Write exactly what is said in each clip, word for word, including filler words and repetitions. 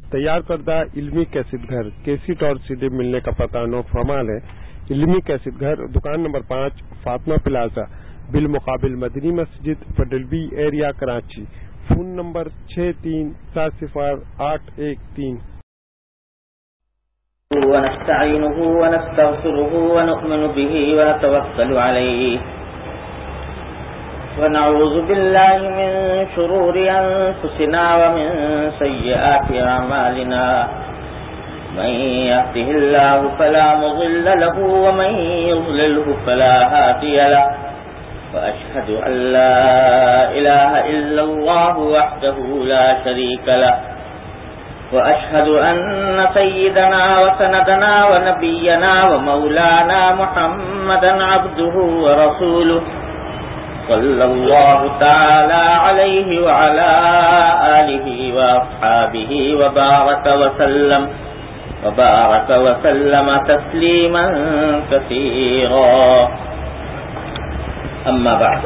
تیار کردہ علمی کیسٹ گھر کیسٹ اور سی ڈی ملنے کا پتہ نو فرمال ہے۔ علمی کیسٹ گھر دکان نمبر پانچ فاطمہ پلازا بالمقابل مدنی مسجد پڈلبی ایریا کراچی۔ فون نمبر چھ تین سات صفر آٹھ ایک تین۔ ونستعينه ونستغفره ونؤمن به ونتوكل عليه ونعوذ بالله من شرور أنفسنا ومن سيئات أعمالنا من يهده الله فلا مضل له ومن يضلله فلا هادي له وأشهد أن لا إله إلا الله وحده لا شريك له وأشهد أن سيدنا وسندنا ونبينا ومولانا محمدا عبده ورسوله صلى الله تعالى عليه وعلى آله وأصحابه وبارك وسلم وبارك وسلم تسليما كثيرا أما بعد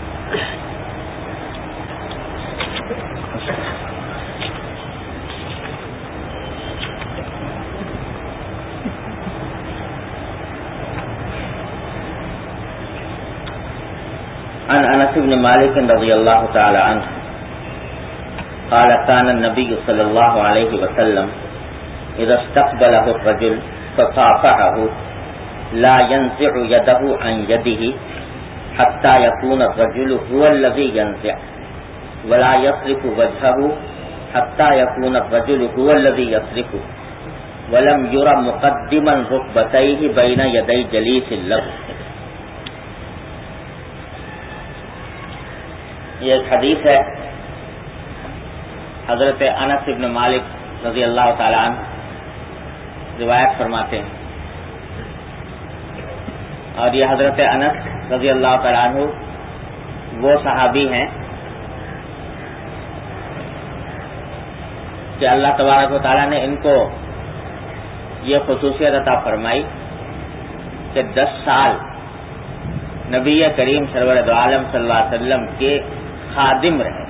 عن انس بن مالك رضي الله تعالى عنه قال كان النبي صلى الله عليه وسلم اذا استقبله الرجل فصافحه لا ينزع يده عن يده حتى يكون الرجل هو الذي ينزع ولا يصرف وجهه حتى يكون الرجل هو الذي يصرف ولم ير مقدما ركبتيه بين يدي جليس له۔ یہ ایک حدیث ہے، حضرت انس بن مالک رضی اللہ تعالی عنہ روایت فرماتے ہیں، اور یہ حضرت انس رضی اللہ تعالی عنہ وہ صحابی ہیں کہ اللہ تبارک و تعالیٰ نے ان کو یہ خصوصیت عطا فرمائی کہ دس سال نبی کریم سرور دو عالم صلی اللہ علیہ وسلم کے خادم رہے،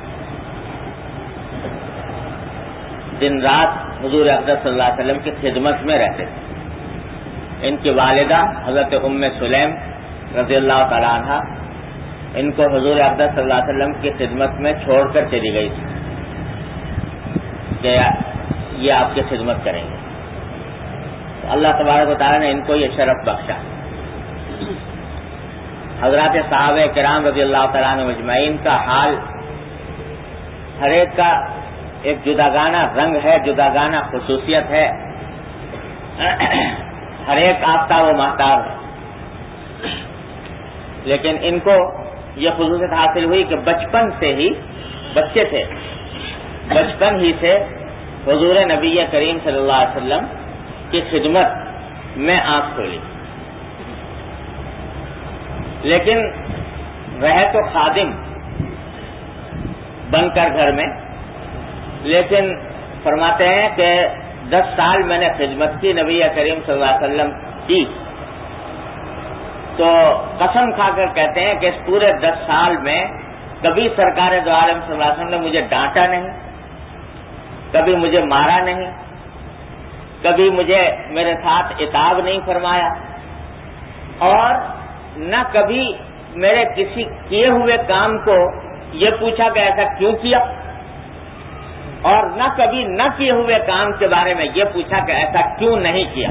دن رات حضور اقدس صلی اللہ علیہ وسلم کی خدمت میں رہتے تھے۔ ان کی والدہ حضرت ام سلیم رضی اللہ تعالی عنہ ان کو حضور اقدس صلی اللہ علیہ وسلم کی خدمت میں چھوڑ کر چلی گئی تھی کہ یہ آپ کی خدمت کریں گے، تو اللہ تبارک و تعالیٰ نے ان کو یہ شرف بخشا۔ حضرات صحابہ کرام رضی اللہ تعالیٰ عنہ مجمعین کا حال ہر ایک کا ایک جداگانہ رنگ ہے، جداگانہ خصوصیت ہے، ہر ایک آفتاب و مہتاب ہے، لیکن ان کو یہ خصوصیت حاصل ہوئی کہ بچپن سے ہی بچے تھے، بچپن ہی سے حضور نبی کریم صلی اللہ علیہ وسلم کی خدمت میں آنکھ کھولی، لیکن رہے تو خادم بن کر گھر میں، لیکن فرماتے ہیں کہ دس سال میں نے خدمت کی نبی کریم صلی اللہ علیہ وسلم کی، تو قسم کھا کر کہتے ہیں کہ اس پورے دس سال میں کبھی سرکار دو عالم صلی اللہ علیہ وسلم نے مجھے ڈانٹا نہیں، کبھی مجھے مارا نہیں، کبھی مجھے میرے ساتھ عتاب نہیں فرمایا، اور نہ کبھی میرے کسی کیے ہوئے کام کو یہ پوچھا کہ ایسا کیوں کیا، اور نہ کبھی نہ کیے ہوئے کام کے بارے میں یہ پوچھا کہ ایسا کیوں نہیں کیا۔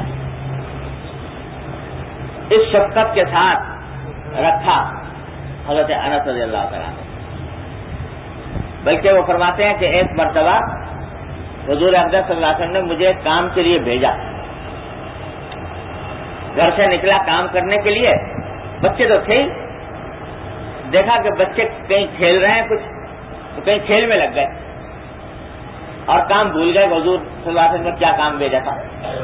اس شفقت کے ساتھ رکھا حضرت انس رضی اللہ تعالیٰ، بلکہ وہ فرماتے ہیں کہ ایک مرتبہ حضور اقدس صلی اللہ علیہ وسلم نے مجھے کام کے لیے بھیجا، گھر سے نکلا کام کرنے کے لیے، بچے تو تھے ہی، دیکھا کہ بچے کہیں کھیل رہے ہیں کچھ، تو کہیں کھیل میں لگ گئے اور کام بھول گئے حضور صلی اللہ علیہ وسلم نے کیا کام بھیجا تھا۔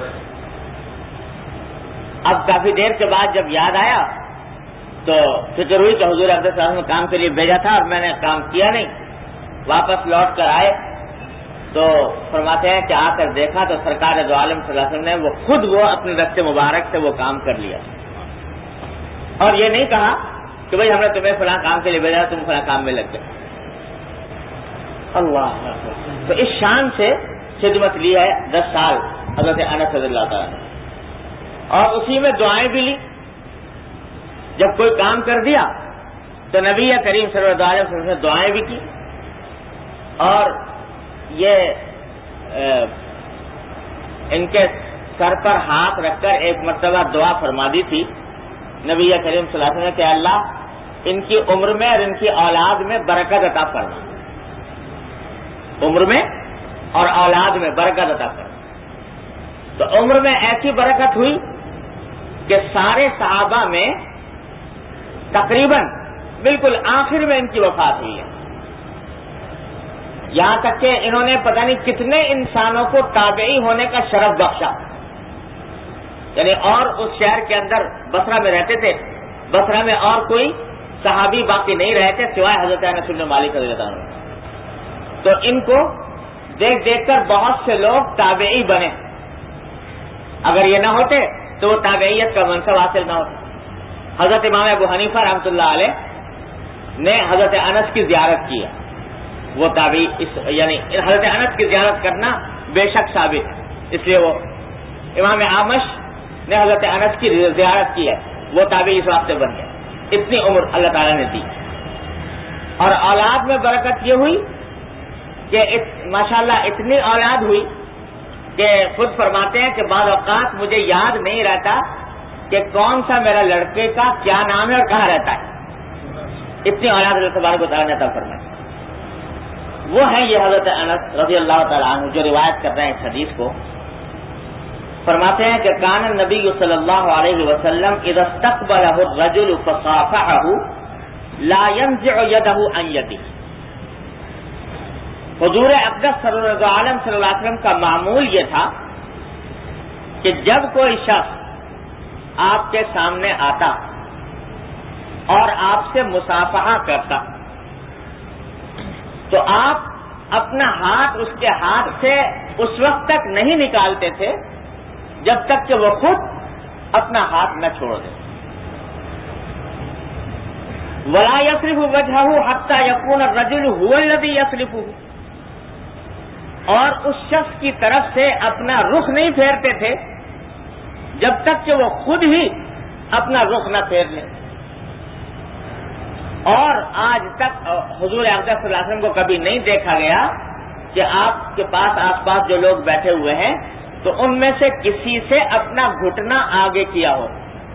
اب کافی دیر کے بعد جب یاد آیا تو فکر ہوئی کہ حضور اقدس صلی اللہ علیہ وسلم نے کام کے لیے بھیجا تھا اور میں نے کام کیا نہیں۔ واپس لوٹ کر آئے تو فرماتے ہیں کہ آ کر دیکھا تو سرکار دو عالم صلی اللہ علیہ وسلم نے وہ خود وہ اپنے دست مبارک سے وہ کام کر لیا، اور یہ نہیں کہا کہ بھائی ہم نے تمہیں فلاں کام کے لیے بھیجا تم فلاں کام میں لگ گئے۔ اللہ، تو اس شان سے خدمت لی ہے دس سال حضرت انس رضی اللہ تعالیٰ نے، اور اسی میں دعائیں بھی لی. جب کوئی کام کر دیا تو نبی کریم صلی اللہ علیہ وسلم نے دعائیں بھی کی، اور یہ ان کے سر پر ہاتھ رکھ کر ایک مرتبہ دعا فرما دی تھی نبی کریم صلی اللہ علیہ وسلم نے کہ اللہ ان کی عمر میں اور ان کی اولاد میں برکت عطا فرما، عمر میں اور اولاد میں برکت عطا فرما. تو عمر میں ایسی برکت ہوئی کہ سارے صحابہ میں تقریباً بالکل آخر میں ان کی وفات ہوئی ہے، یہاں تک کہ انہوں نے پتہ نہیں کتنے انسانوں کو تابعی ہونے کا شرف بخشا. یعنی اور اس شہر کے اندر بصرہ میں رہتے تھے، بصرہ میں اور کوئی صحابی باقی نہیں رہے تھے سوائے حضرت انس بن مالک رضی اللہ عنہ. تو ان کو دیکھ دیکھ کر بہت سے لوگ تابعی بنے. اگر یہ نہ ہوتے تو وہ تابعیت کا منصب حاصل نہ ہوتا. حضرت امام ابو حنیفہ رحمۃ اللہ علیہ نے حضرت انس کی زیارت کی ہے، وہ تابعی اس یعنی حضرت انس کی زیارت کرنا بے شک ثابت ہے، اس لیے وہ امام اعمش نے حضرت انس کی زیارت کی ہے، وہ تابعی اس واسطے بن گیا. اتنی عمر اللہ تعالیٰ نے دی. اور اولاد میں برکت یہ ہوئی کہ ماشاءاللہ اتنی اولاد ہوئی کہ خود فرماتے ہیں کہ بعض اوقات مجھے یاد نہیں رہتا کہ کون سا میرا لڑکے کا کیا نام ہے اور کہاں رہتا ہے. اتنی اولاد اللہ تبارک و تعالیٰ نے عطا فرمائی. وہ ہے یہ حضرت انس رضی اللہ تعالیٰ عنہ جو روایت کر رہے ہیں اس حدیث کو. فرماتے ہیں کہ کان النبی صلی اللہ علیہ وسلم اذا استقبلہ الرجل فصافحہ لا ينزع یدہ عن یدہ. حضور اقدس صلی اللہ علیہ صلی اللہ علیہ وسلم کا معمول یہ تھا کہ جب کوئی شخص آپ کے سامنے آتا اور آپ سے مصافحہ کرتا تو آپ اپنا ہاتھ اس کے ہاتھ سے اس وقت تک نہیں نکالتے تھے جب تک کہ وہ خود اپنا ہاتھ نہ چھوڑ دے. ولا یصرف وجہہ حتی یکون الرجل هو الذی یصرفہ. اور اس شخص کی طرف سے اپنا رخ نہیں پھیرتے تھے جب تک کہ وہ خود ہی اپنا رخ نہ پھیر لیں. اور آج تک حضور اقدس صلی اللہ علیہ وسلم کو کبھی نہیں دیکھا گیا کہ آپ کے پاس آس پاس جو لوگ بیٹھے ہوئے ہیں تو ان میں سے کسی سے اپنا گھٹنا آگے کیا ہو.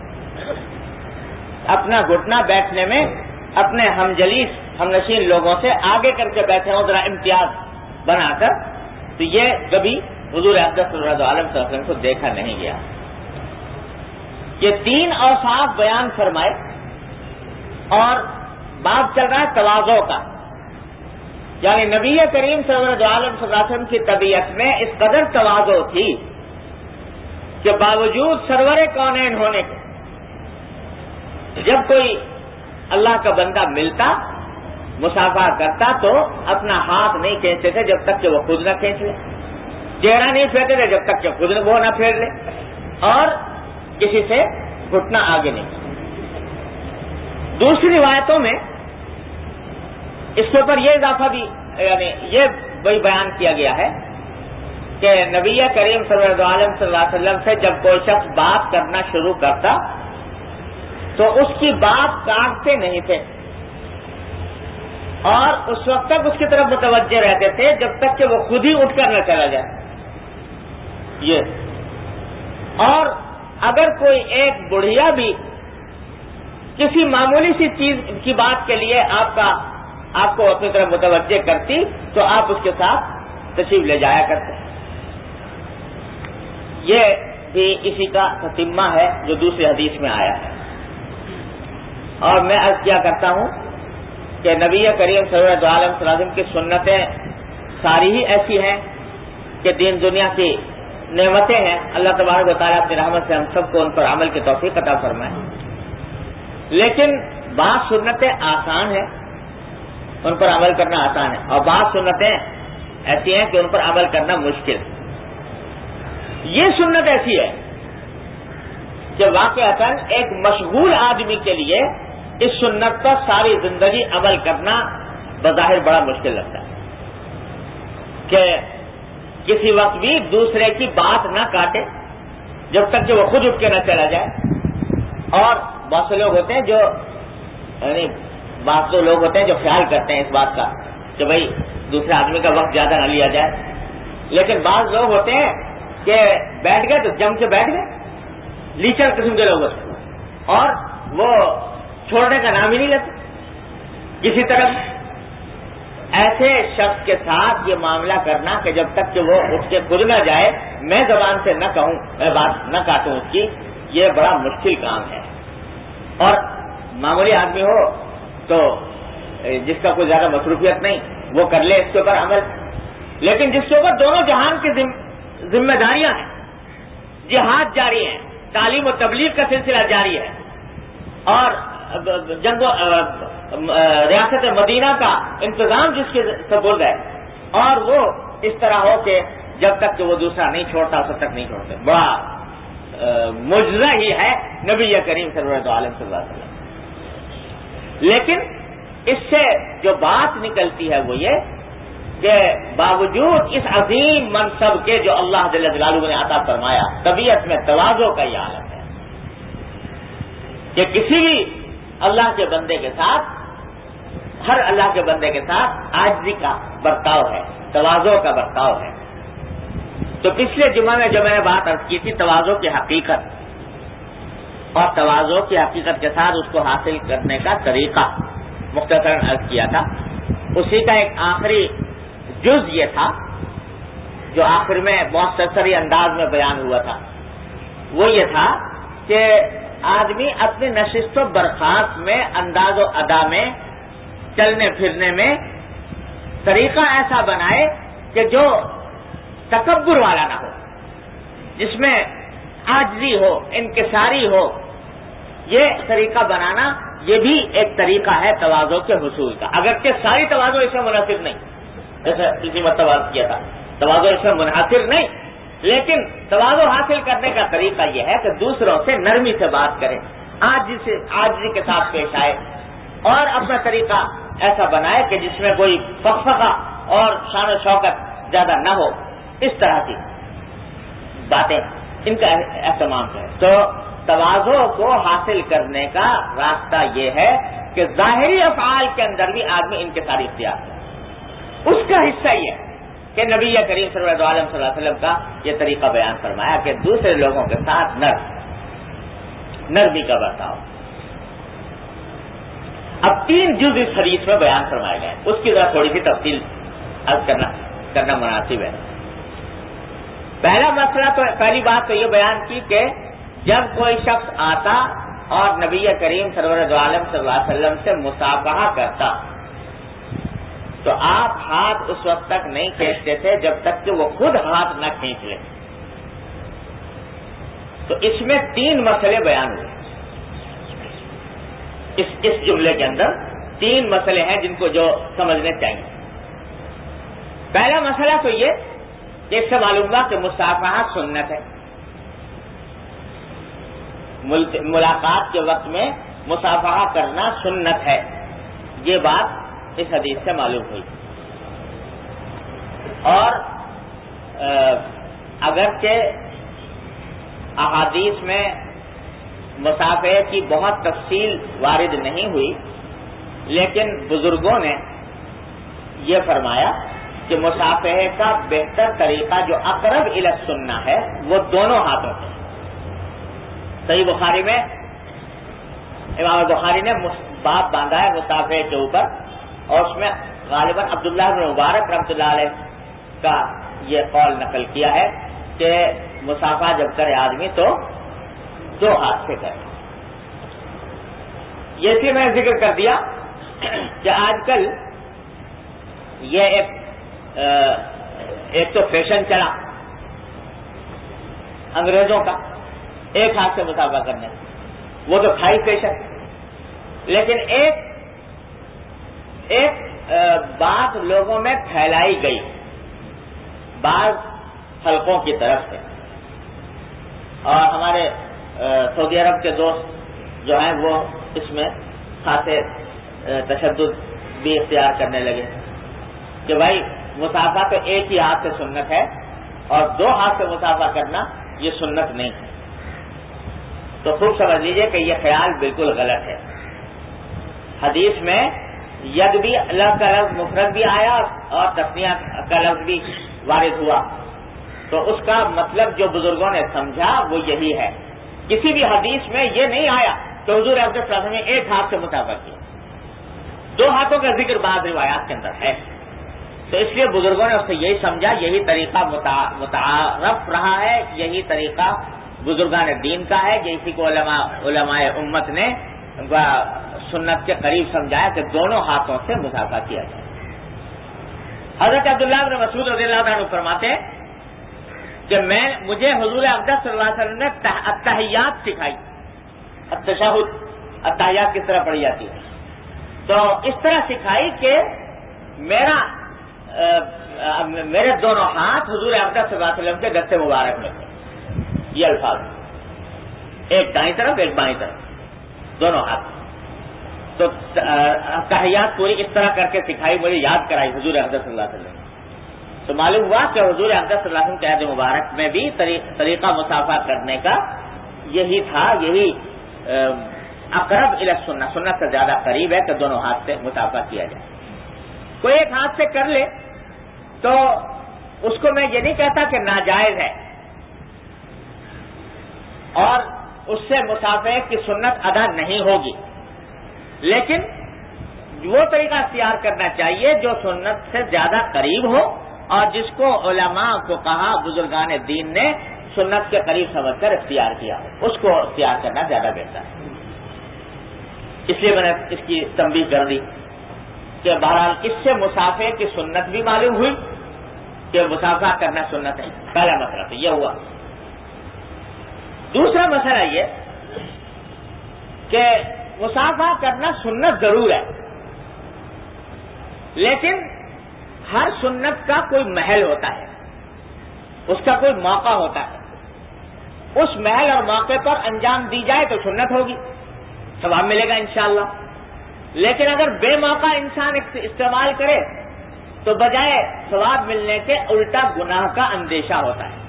اپنا گھٹنا بیٹھنے میں اپنے ہم جلیس ہم نشین لوگوں سے آگے کر کے بیٹھے ہوں ذرا امتیاز بنا کر. تو یہ کبھی حضور اقدس صلی اللہ علیہ وسلم کو دیکھا نہیں گیا. یہ تین اوصاف بیان فرمائے اور بات چل رہا ہے تواضع کا. یعنی نبی کریم صلی اللہ علیہ وسلم کی طبیعت میں اس قدر تواضع تھی کہ باوجود سرور کونین ہونے کے جب کوئی اللہ کا بندہ ملتا مصافحہ کرتا تو اپنا ہاتھ نہیں کھینچتے تھے جب تک کہ وہ خود نہ کھینچ لے. چہرہ نہیں پھیرتے تھے جب تک کہ خود وہ نہ پھیر لے، اور کسی سے گھٹنا آگے نہیں. دوسری روایتوں میں اس کے اوپر یہ اضافہ بھی یعنی یہ وہی بیان کیا گیا ہے کہ نبی کریم صلی اللہ علیہ وسلم سے جب کوئی شخص بات کرنا شروع کرتا تو اس کی بات کاٹتے نہیں تھے اور اس وقت تک اس کی طرف متوجہ رہتے تھے جب تک کہ وہ خود ہی اٹھ کر نہ چلا جائے. یہ اور اگر کوئی ایک بڑھیا بھی کسی معمولی سی چیز کی بات کے لیے آپ کا آپ کو اپنی طرف متوجہ کرتی تو آپ اس کے ساتھ تشریف لے جایا کرتے. یہ بھی اسی کا تتمہ ہے جو دوسری حدیث میں آیا ہے. اور میں عرض کیا کرتا ہوں کہ نبی کریم صلی اللہ علیہ وسلم کی سنتیں ساری ہی ایسی ہیں کہ دین دنیا کی نعمتیں ہیں. اللہ تبارک و تعالیٰ اپنی رحمت سے ہم سب کو ان پر عمل کی توفیق عطا فرمائے. لیکن بعض سنتیں آسان ہیں، ان پر عمل کرنا آسان ہے، اور بعض سنتیں ایسی ہیں کہ ان پر عمل کرنا مشکل. یہ سنت ایسی ہے کہ واقعتاً ایک مشغول آدمی کے لیے اس سنت پر ساری زندگی عمل کرنا بظاہر بڑا مشکل لگتا ہے کہ کسی وقت بھی دوسرے کی بات نہ کاٹے جب تک کہ وہ خود اٹھ کے نہ چلا جائے. اور بہت سے لوگ ہوتے ہیں جو یعنی بعض تو لوگ ہوتے ہیں جو خیال کرتے ہیں اس بات کا کہ بھائی دوسرے آدمی کا وقت زیادہ نہ لیا جائے, لیکن بعض لوگ ہوتے ہیں کہ بیٹھ گئے تو جم کے بیٹھ گئے, لیچر قسم کے لوگ ہوتے ہیں اور وہ چھوڑنے کا نام ہی نہیں لیتے کسی طرح. ایسے شخص کے ساتھ یہ معاملہ کرنا کہ جب تک کہ وہ اٹھ کے خود نہ جائے, میں زبان سے نہ کہوں, میں بات نہ کاٹوں اس کی, یہ بڑا مشکل کام ہے. اور معمولی آدمی ہو تو جس کا کوئی زیادہ مصروفیت نہیں وہ کر لے اس کے اوپر عمل, لیکن جس کے اوپر دونوں جہان کی ذمہ داریاں ہیں, جہاد جاری ہیں, تعلیم و تبلیغ کا سلسلہ جاری ہے, اور جنگ ریاست مدینہ کا انتظام جس کے سپرد ہے, اور وہ اس طرح ہو کہ جب تک کہ وہ دوسرا نہیں چھوڑتا تب تک نہیں چھوڑتے, بڑا معجزہ ہی ہے نبی کریم سرورت عالم صلی اللہ علیہ وسلم. لیکن اس سے جو بات نکلتی ہے وہ یہ کہ باوجود اس عظیم منصب کے جو اللہ جل جلالہ نے عطا فرمایا, طبیعت میں تواضع کا یہ عالم ہے کہ کسی بھی اللہ کے بندے کے ساتھ, ہر اللہ کے بندے کے ساتھ عاجزی کا برتاؤ ہے, تواضع کا برتاؤ ہے. تو پچھلے جمعہ میں جو میں نے بات عرض کی تھی تواضع کی حقیقت اور تواضع کی حقیقت کے ساتھ اس کو حاصل کرنے کا طریقہ مختصراً عرض کیا تھا, اسی کا ایک آخری جز یہ تھا جو آخر میں بہت سرسری انداز میں بیان ہوا تھا. وہ یہ تھا کہ آدمی اپنی نشست و برخاست میں, انداز و ادا میں, چلنے پھرنے میں طریقہ ایسا بنائے کہ جو تکبر والا نہ ہو, جس میں عاجزی ہو, انکساری ہو. یہ طریقہ بنانا یہ بھی ایک طریقہ ہے تواضع کے حصول کا, اگرچہ ساری تواضع اس میں منحصر نہیں, جیسے اسی مرتبہ کیا تھا تواضع اس میں منحصر نہیں, لیکن تواضع حاصل کرنے کا طریقہ یہ ہے کہ دوسروں سے نرمی سے بات کرے, عاجزی سے عاجزی کے ساتھ پیش آئے, اور اپنا طریقہ ایسا بنائے کہ جس میں کوئی فخفخہ اور شان و شوکت زیادہ نہ ہو. اس طرح کی باتیں ان کا اہتمام ہے. تو تواضع کو حاصل کرنے کا راستہ یہ ہے کہ ظاہری افعال کے اندر بھی آدمی انکساری اختیار کرے. اس کا حصہ یہ ہے کہ نبی کریم صلی اللہ علیہ وسلم کا یہ طریقہ بیان فرمایا کہ دوسرے لوگوں کے ساتھ نرم نرمی کا برتاؤ. اب تین جز اس حدیث میں بیان فرمائے گئے, اس کی ذرا تھوڑی سی تفصیل عرض کرنا کرنا مناسب ہے. پہلا مسئلہ تو پہلی بات تو یہ بیان کی کہ جب کوئی شخص آتا اور نبی کریم سرور عالم صلی اللہ علیہ وسلم سے مصافحہ کرتا تو آپ ہاتھ اس وقت تک نہیں کھینچتے تھے جب تک کہ وہ خود ہاتھ نہ کھینچ لیں. تو اس میں تین مسئلے بیان ہوئے. اس اس جملے کے اندر تین مسئلے ہیں جن کو جو سمجھنے چاہیے. پہلا مسئلہ تو یہ کہ اس سے معلوم ہوا کہ مصافحہ سنت ہے, ملاقات کے وقت میں مصافحہ کرنا سنت ہے. یہ بات اس حدیث سے معلوم ہوئی. اور اگرچہ احادیث میں مصافحے کی بہت تفصیل وارد نہیں ہوئی, لیکن بزرگوں نے یہ فرمایا کہ مصافحے کا بہتر طریقہ جو اقرب الی السنہ ہے وہ دونوں ہاتھوں سے. صحیح بخاری میں امام بخاری نے باب باندھا ہے مصافحے کے اوپر, اور اس میں غالباً عبداللہ بن مبارک رحمۃ اللہ علیہ کا یہ قول نقل کیا ہے کہ مصافحہ جب کرے آدمی تو دو ہاتھ سے کرے. یہ سی میں نے ذکر کر دیا کہ آج کل یہ ایک ایک تو فیشن چلا انگریزوں کا ایک ہاتھ سے مصافحہ کرنے, وہ تو تھا ہی فیشن. لیکن ایک ایک بات لوگوں میں پھیلائی گئی بعض حلقوں کی طرف سے, اور ہمارے سعودی عرب کے دوست جو ہیں وہ اس میں خاصے تشدد بھی اختیار کرنے لگے کہ بھائی مصافحہ تو ایک ہی ہاتھ سے سنت ہے, اور دو ہاتھ سے مسافہ کرنا یہ سنت نہیں ہے. تو خوب سمجھ لیجئے کہ یہ خیال بالکل غلط ہے. حدیث میں ید بھی اللہ کا لفظ مفرد بھی آیا اور تثنیہ کا لفظ بھی وارد ہوا، تو اس کا مطلب جو بزرگوں نے سمجھا وہ یہی ہے. کسی بھی حدیث میں یہ نہیں آیا کہ حضور اقدس صلی اللہ علیہ وسلم نے ایک ہاتھ سے مسافہ کیا. دو ہاتھوں کا ذکر بعض روایات کے اندر ہے. تو اس لیے بزرگوں نے اس سے یہی سمجھا، یہی طریقہ متعارف رہا ہے، یہی طریقہ بزرگان دین کا ہے، جیسی کو علماء علماء امت نے سنت کے قریب سمجھایا کہ دونوں ہاتھوں سے مسافہ کیا جائے. حضرت عبداللہ بن مسعود رضی اللہ عنہ فرماتے ہیں کہ میں مجھے حضور اقدس صلی اللہ علیہ وسلم نے التحیات سکھائی. التشہد، التحیات کس طرح پڑھی جاتی ہے، تو اس طرح سکھائی کہ میرا میرے دونوں ہاتھ حضور اقدس صلی اللہ علیہ وسلم کے دستے مبارک میں تھے. یہ الفاظ، ایک دائیں طرف ایک بائیں طرف دونوں ہاتھ. تو تحیات پوری اس طرح کر کے سکھائی، مجھے یاد کرائی حضور اقدس صلی اللہ علیہ وسلم. تو معلوم ہوا کہ حضور اقدس صلی اللہ علیہ وسلم کے عہد مبارک میں بھی طریقہ مسافہ کرنے کا یہی تھا، یہی اقرب الی السنہ، سنت سے زیادہ قریب ہے کہ دونوں ہاتھ سے مسافہ کیا جائے. کوئی ایک ہاتھ سے کر لے تو اس کو میں یہ نہیں کہتا کہ ناجائز ہے اور اس سے مسافے کی سنت ادا نہیں ہوگی، لیکن وہ طریقہ اختیار کرنا چاہیے جو سنت سے زیادہ قریب ہو اور جس کو علماء کو کہا بزرگان دین نے سنت کے قریب سمجھ کر اختیار کیا ہو، اس کو اختیار کرنا زیادہ بہتر ہے. اس لیے میں نے اس کی تنبیہ کر دی کہ بہرحال اس سے مسافے کی سنت بھی معلوم ہوئی کہ مسافہ کرنا سنت ہے. پہلا مسئلہ تو یہ ہوا. دوسرا مسئلہ یہ کہ مسافہ کرنا سنت ضرور ہے، لیکن ہر سنت کا کوئی محل ہوتا ہے، اس کا کوئی موقع ہوتا ہے. اس محل اور موقع پر انجام دی جائے تو سنت ہوگی، ثواب ملے گا انشاءاللہ. لیکن اگر بے موقع انسان استعمال کرے تو بجائے ثواب ملنے کے الٹا گناہ کا اندیشہ ہوتا ہے.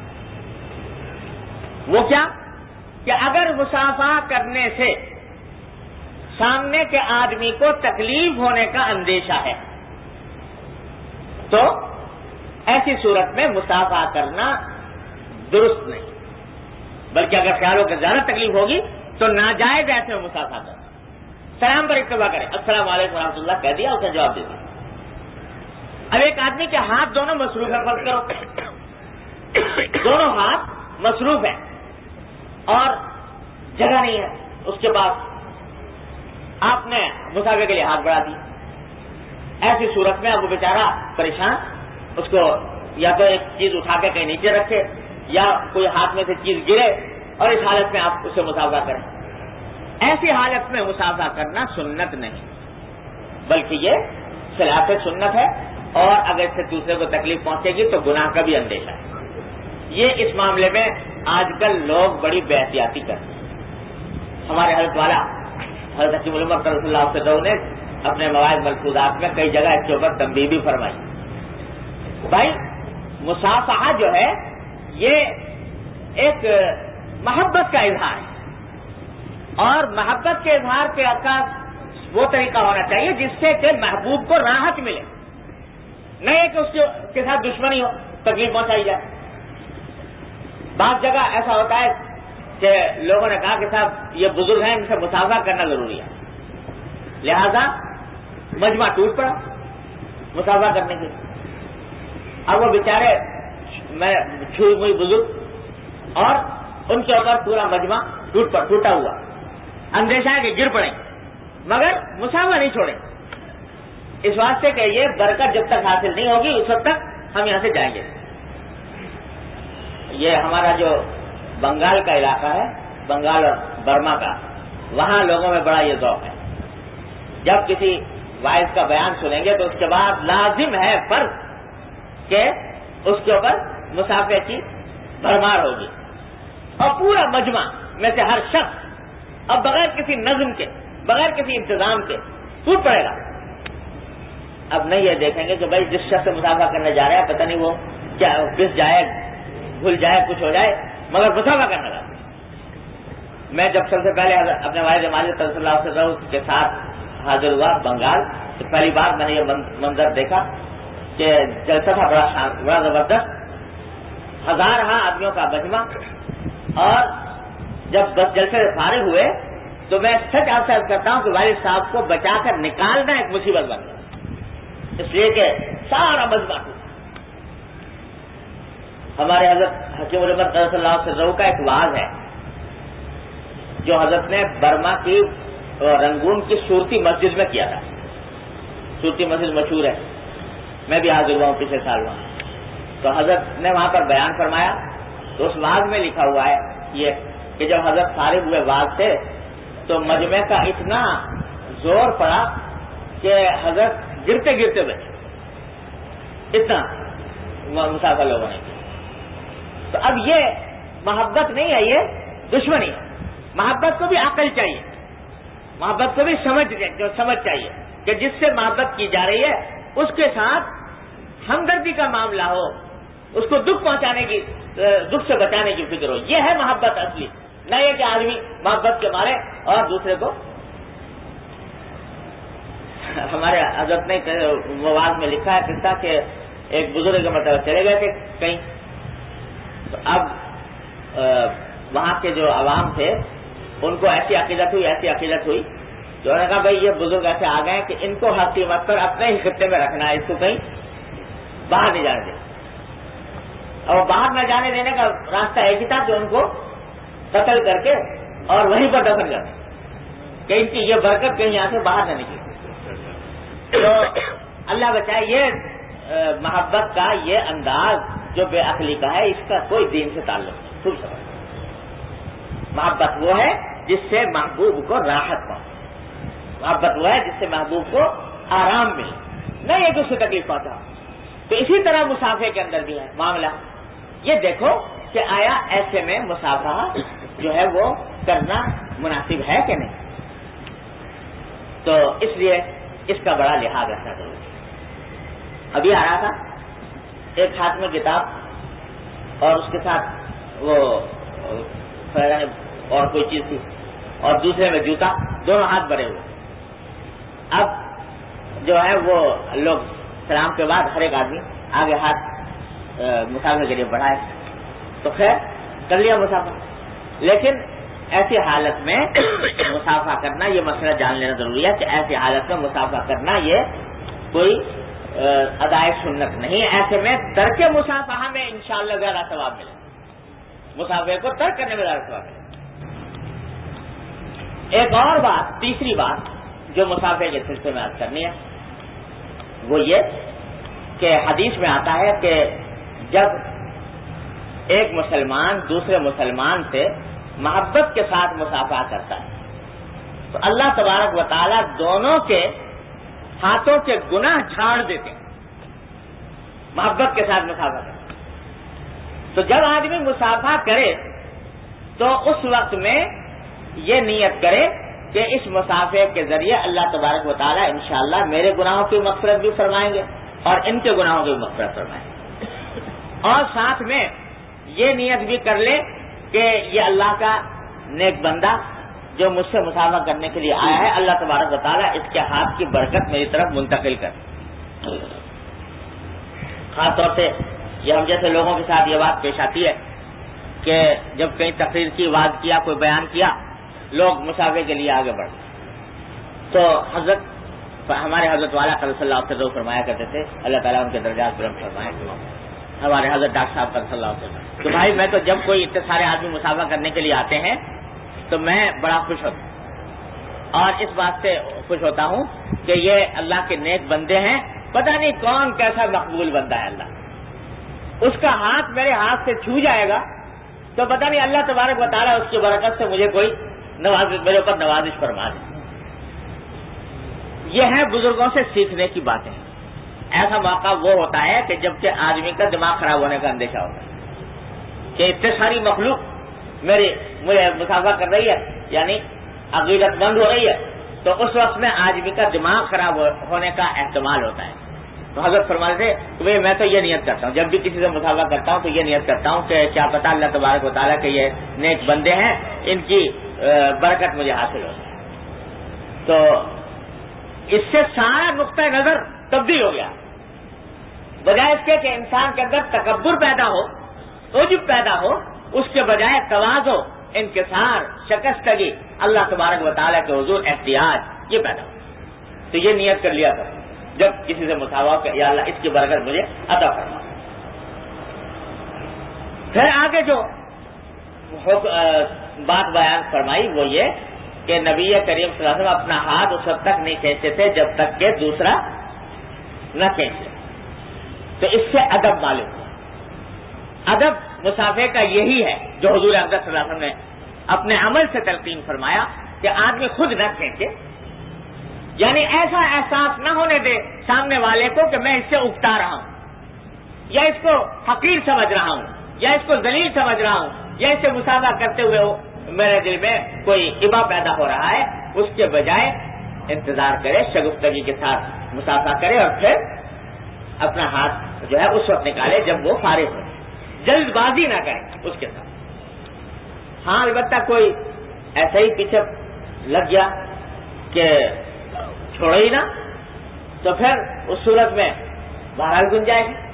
وہ کیا کہ اگر مسافہ کرنے سے سامنے کے آدمی کو تکلیف ہونے کا اندیشہ ہے تو ایسی صورت میں مسافہ کرنا درست نہیں، بلکہ اگر خیال ہو کہ زیادہ تکلیف ہوگی تو ناجائز ایسے میں مسافہ کرنا. سلام پر اکتفا کرے، السلام علیکم ورحمۃ اللہ کہہ دیا، اسے جواب دے دیا. اب ایک آدمی کے ہاتھ دونوں مصروف ہے، فرض کرو دونوں ہاتھ مصروف ہیں اور جگہ نہیں ہے اس کے پاس، آپ نے مسافے کے لیے ہاتھ بڑھا دی. ایسی صورت میں اب وہ بیچارہ پریشان، اس کو یا تو ایک چیز اٹھا کے کہیں نیچے رکھے یا کوئی ہاتھ میں سے چیز گرے اور اس حالت میں آپ اسے مسافہ کریں. ایسی حالت میں مسافہ کرنا سنت نہیں، بلکہ یہ خلاف سنت ہے، اور اگر اس سے دوسرے کو تکلیف پہنچے گی تو گناہ کا بھی اندیشہ ہے. یہ اس معاملے میں آج کل لوگ بڑی بے احتیاطی کرتے ہیں. ہمارے حضرت والا حضرت حکیم الامت رسول اللہ صلی اللہ علیہ وسلم نے اپنے مواعظ ملفوظات میں کئی جگہ اس کے اوپر تنبیہ بھی فرمائی. بھائی مصافحہ جو ہے یہ ایک محبت کا اظہار ہے، اور محبت کے اظہار کے کا وہ طریقہ ہونا چاہیے جس سے کہ محبوب کو راحت ملے، نہیں کہ اس کے ساتھ دشمنی ہو، تکلیف پہنچائی جائے. بعض جگہ ایسا ہوتا ہے کہ لوگوں نے کہا کہ صاحب یہ بزرگ ہیں، ان سے مسافہ کرنا ضروری ہے، لہذا مجمع ٹوٹ پڑا مسافہ کرنے کے. اب وہ بیچارے میں چھوئی ہوئی بزرگ اور ان کے اوپر پورا مجمع ٹوٹ پڑ ٹوٹا ہوا، اندیشہ ہے کہ گر پڑیں مگر مسافہ نہیں چھوڑیں، اس واسطے کہ یہ برکت جب تک حاصل نہیں ہوگی اس وقت تک ہم یہاں سے جائیں گے. یہ ہمارا جو بنگال کا علاقہ ہے، بنگال اور برما کا، وہاں لوگوں میں بڑا یہ ذوق ہے. جب کسی وائز کا بیان سنیں گے تو اس کے بعد لازم ہے فرض کہ اس کے اوپر مسافے کی بھرمار ہوگی، اور پورا مجمع میں سے ہر شخص اب بغیر کسی نظم کے، بغیر کسی انتظام کے ٹوٹ پڑے گا. اب نہیں یہ دیکھیں گے کہ بھائی جس شخص سے مسافہ کرنے جا رہا ہے پتہ نہیں وہ کیا پس جائے، بھول جائے کچھ ہو جائے مگر مسافہ کرنا چاہتے. میں جب سب سے پہلے اپنے والد ماجد صلی اللہ علیہ وسلم کے ساتھ حاضر ہوا بنگال تو پہلی بار میں نے یہ منظر دیکھا کہ جلسہ تھا بڑا بڑا زبردست, ہزارہ آدمیوں کا مجمع, اور جب بس جلسے سے فارغ ہوئے تو میں سچ آپ سے عرض کرتا ہوں کہ والد صاحب کو بچا کر نکالنا ایک مصیبت بن گیا, اس لیے کہ سارا مجمع ہمارے حضرت حکیم الامت صلی اللہ علیہ وسلم کا ایک واز ہے جو حضرت نے برما کی رنگون کی صورتی مسجد میں کیا تھا. صورتی مسجد مشہور ہے, میں بھی حاضر ہوا ہوں پچھلے سال وہاں. تو حضرت نے وہاں پر بیان فرمایا تو اس واز میں لکھا ہوا ہے یہ کہ جب حضرت فارغ ہوئے واز سے تو مجمع کا اتنا زور پڑا کہ حضرت گرتے گرتے بچے, اتنا مسافر لوگوں نے. تو اب یہ محبت نہیں ہے, یہ دشمنی ہے. محبت کو بھی عقل چاہیے, محبت کو بھی سمجھ جو سمجھ چاہیے کہ جس سے محبت کی جا رہی ہے اس کے ساتھ ہمدردی کا معاملہ ہو, اس کو دکھ پہنچانے کی دکھ سے بچانے کی فکر ہو. یہ ہے محبت اصلی, نہ یہ کہ آدمی محبت کے مارے اور دوسرے کو. ہمارے حضرت نے مواز میں لکھا ہے قصہ کہ ایک بزرگ مطلب چلے گئے تھے کہیں, تو اب وہاں کے جو عوام تھے ان کو ایسی عقیدت ہوئی ایسی عقیدت ہوئی تو انہوں نے کہا بھائی یہ بزرگ ایسے آ گئے کہ ان کو ہر قیمت پر اپنے ہی خطے میں رکھنا ہے, اس کو کہیں باہر نہیں جانے دیں. اور باہر نہ جانے دینے کا راستہ ایک ہی تھا کہ ان کو قتل کر کے اور وہیں پر دفن کر دیں کہ ان کی یہ برکت کہیں یہاں سے باہر نہ نکلے. تو اللہ بچائے, یہ محبت کا یہ انداز جو بے عقلی کا ہے اس کا کوئی دین سے تعلق نہیں. خوب سمجھ, محبت وہ ہے جس سے محبوب کو راحت پہنچے, محبت وہ ہے جس سے محبوب کو آرام ملے, نہیں ہے کہ اس سے تکلیف پہنچا. تو اسی طرح مسافے کے اندر بھی ہے معاملہ. یہ دیکھو کہ آیا ایسے میں مسافہ جو ہے وہ کرنا مناسب ہے کہ نہیں. تو اس لیے اس کا بڑا لحاظ رکھنا ضروری ہے. ابھی آ رہا تھا ایک ہاتھ میں کتاب اور اس کے ساتھ وہ اور کوئی چیز تھی اور دوسرے میں جوتا, دونوں ہاتھ بھرے ہوئے. اب جو ہے وہ لوگ سلام کے بعد ہر ایک آدمی آگے ہاتھ مسافر کے لیے بڑھائے تو خیر کر لیا مسافر. لیکن ایسی حالت میں مسافہ کرنا, یہ مسئلہ جان لینا ضروری ہے کہ ایسی حالت میں مسافہ کرنا یہ کوئی ادائے سنت نہیں. ایسے میں ترک مسافہ میں انشاءاللہ زیادہ ثواب ملے, مسافر کو ترک کرنے میں زیادہ ثواب ملے. ایک اور بات, تیسری بات جو مسافر کے سلسلے میں عرض کرنی ہے وہ یہ کہ حدیث میں آتا ہے کہ جب ایک مسلمان دوسرے مسلمان سے محبت کے ساتھ مسافہ کرتا ہے تو اللہ تبارک و تعالیٰ دونوں کے ہاتھوں کے گناہ جھاڑ دیتے ہیں, محبت کے ساتھ مسافہ کرتے. تو جب آدمی مسافہ کرے تو اس وقت میں یہ نیت کرے کہ اس مسافے کے ذریعے اللہ تبارک و تعالیٰ انشاءاللہ میرے گناہوں کی مغفرت بھی فرمائیں گے اور ان کے گناہوں کی مغفرت فرمائیں گے. اور ساتھ میں یہ نیت بھی کر لے کہ یہ اللہ کا نیک بندہ جو مجھ سے مسافہ کرنے کے لیے آیا ہے, اللہ تبارک و تعالیٰ اس کے ہاتھ کی برکت میری طرف منتقل کر. خاص طور سے یہ ہم جیسے لوگوں کے ساتھ یہ بات پیش آتی ہے کہ جب کہیں تقریر کی, واز کیا, کوئی بیان کیا, لوگ مسافے کے لیے آگے بڑھے تو حضرت ہمارے حضرت والا صلی اللہ علیہ وسلم فرمایا کرتے تھے, اللہ تعالیٰ ان کے درجات بلند فرمائے. ہمارے حضرت ڈاکٹر صاحب صلی اللہ علیہ وسلم تو بھائی میں تو جب کوئی اتنے سارے آدمی مسافہ کرنے کے لیے آتے ہیں تو میں بڑا خوش ہوتا ہوں اور اس بات سے خوش ہوتا ہوں کہ یہ اللہ کے نیک بندے ہیں. پتہ نہیں کون کیسا مقبول بندہ ہے, اللہ اس کا ہاتھ میرے ہاتھ سے چھو جائے گا تو پتہ نہیں اللہ تبارک و تعالیٰ اس کی برکت سے مجھے کوئی نواز میرے اوپر نوازش فرما دے. یہ ہے بزرگوں سے سیکھنے کی باتیں. ایسا موقع وہ ہوتا ہے کہ جبکہ آدمی کا دماغ خراب ہونے کا اندیشہ ہوتا ہے کہ اتنے ساری مخلوق میری مجھے مسافہ کر رہی ہے, یعنی عقیدت مند ہو رہی ہے, تو اس وقت میں آدمی کا دماغ خراب ہونے کا احتمال ہوتا ہے. تو حضرت فرماتے تھے کہ بھئی میں تو یہ نیت کرتا ہوں، جب بھی کسی سے مصافحہ کرتا ہوں تو یہ نیت کرتا ہوں کہ کیا پتہ اللہ تبارک و تعالیٰ کے یہ نیک بندے ہیں، ان کی برکت مجھے حاصل ہو جائے۔ تو اس سے سارا نقطہ نظر تبدیل ہو گیا، بجائے اس کے کہ انسان کے اندر تکبر پیدا ہو، عجب پیدا ہو، اس کے بجائے تواضع، انکسار، شکستگی، اللہ تبارک و تعالیٰ کے حضور احتیاج، یہ پیدا ہو۔ تو یہ نیت کر لیا تھا جب کسی سے مصافحہ کہ یا اللہ اس کی برکت مجھے عطا فرما۔ پھر آگے جو بات بیان فرمائی وہ یہ کہ نبی کریم صلی اللہ علیہ وسلم اپنا ہاتھ اس وقت تک نہیں کھینچتے تھے جب تک کہ دوسرا نہ کھینچے۔ تو اس سے ادب معلوم ہوا۔ ادب مصافحے کا یہی ہے جو حضور اقدس صلی اللہ علیہ وسلم نے اپنے عمل سے تلقین فرمایا کہ آدمی خود نہ کھینچے، یعنی ایسا احساس نہ ہونے دے سامنے والے کو کہ میں اس سے اکتا رہا ہوں، یا اس کو حقیر سمجھ رہا ہوں، یا اس کو ذلیل سمجھ رہا ہوں، یا اس سے مصافحہ کرتے ہوئے میرے دل میں کوئی ابا پیدا ہو رہا ہے۔ اس کے بجائے انتظار کرے، شگفتگی کے ساتھ مصافحہ کرے اور پھر اپنا ہاتھ جو ہے اس وقت نکالے جب وہ فارغ ہو، جلد بازی نہ کرے اس کے ساتھ۔ ہاں البتہ کوئی ایسا ہی پیچھے لگ گیا کہ چھوڑو ہی نہ، تو پھر اس صورت میں بہرحال گنجائش ہے،